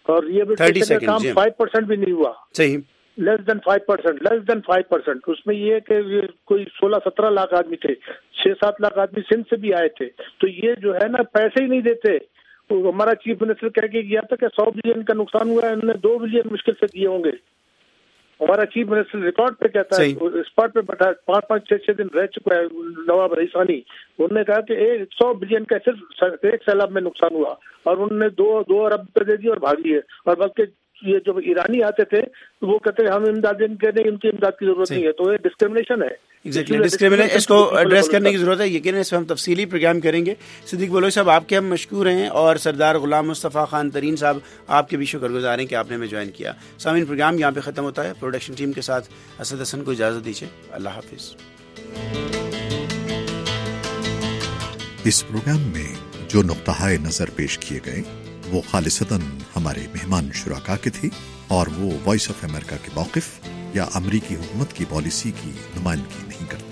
اور ریہیبلیٹیشن کا کام فائیو پرسینٹ بھی نہیں ہوا. صحیح. Less than five percent less than five percent اس میں یہ کہ کوئی سولہ سترہ لاکھ آدمی تھے, چھ سات لاکھ آدمی سندھ سے بھی آئے تھے. تو یہ جو ہے نا پیسے ہی نہیں دیتے. ہمارا چیف منسٹر کہہ کے گیا تھا کہ سو بلین کا نقصان ہوا ہے, انہوں نے دو بلین مشکل سے دیے ہوں گے. ہمارا چیف منسٹر ریکارڈ پہ کہتا ہے, اسپاٹ پہ بیٹھا پانچ پانچ چھ چھ دن رہ چکا ہے نواب رئیسانی. انہوں نے کہا کہ ایک سو بلین کا صرف ایک سیلاب میں نقصان ہوا اور انہوں نے دو دو ارب روپے دے دیے اور بھاگ لیے. اور بلکہ یہ جو ایرانی آتے تھے وہ کہتے ہیں ہم امداد نہیں, ان کی امداد کی ضرورت نہیں ہے. تو یہ ڈسکریمنیشن ہے. ایگزیکٹلی ڈسکریمنیشن, اس کو ایڈریس کرنے کی ضرورت ہے. یقیناً اس پہ ہم تفصیلی پروگرام کریں گے. صدیق بلوچ صاحب آپ کے ہم مشکور ہیں, اور سردار غلام مصطفیٰ خان ترین صاحب آپ کے بھی شکر گزار ہیں کہ آپ نے ہمیں جوائن کیا. سامعین, پروگرام یہاں پہ ختم ہوتا ہے. پروڈکشن ٹیم کے ساتھ اسد حسن کو اجازت دیجیے. اللہ حافظ. اس پروگرام میں جو نقطہ نظر پیش کیے گئے وہ خالصتاً ہمارے مہمان شرکا کے تھی, اور وہ وائس آف امریکہ کے موقف یا امریکی حکومت کی پالیسی کی نمائندگی نہیں کرتے.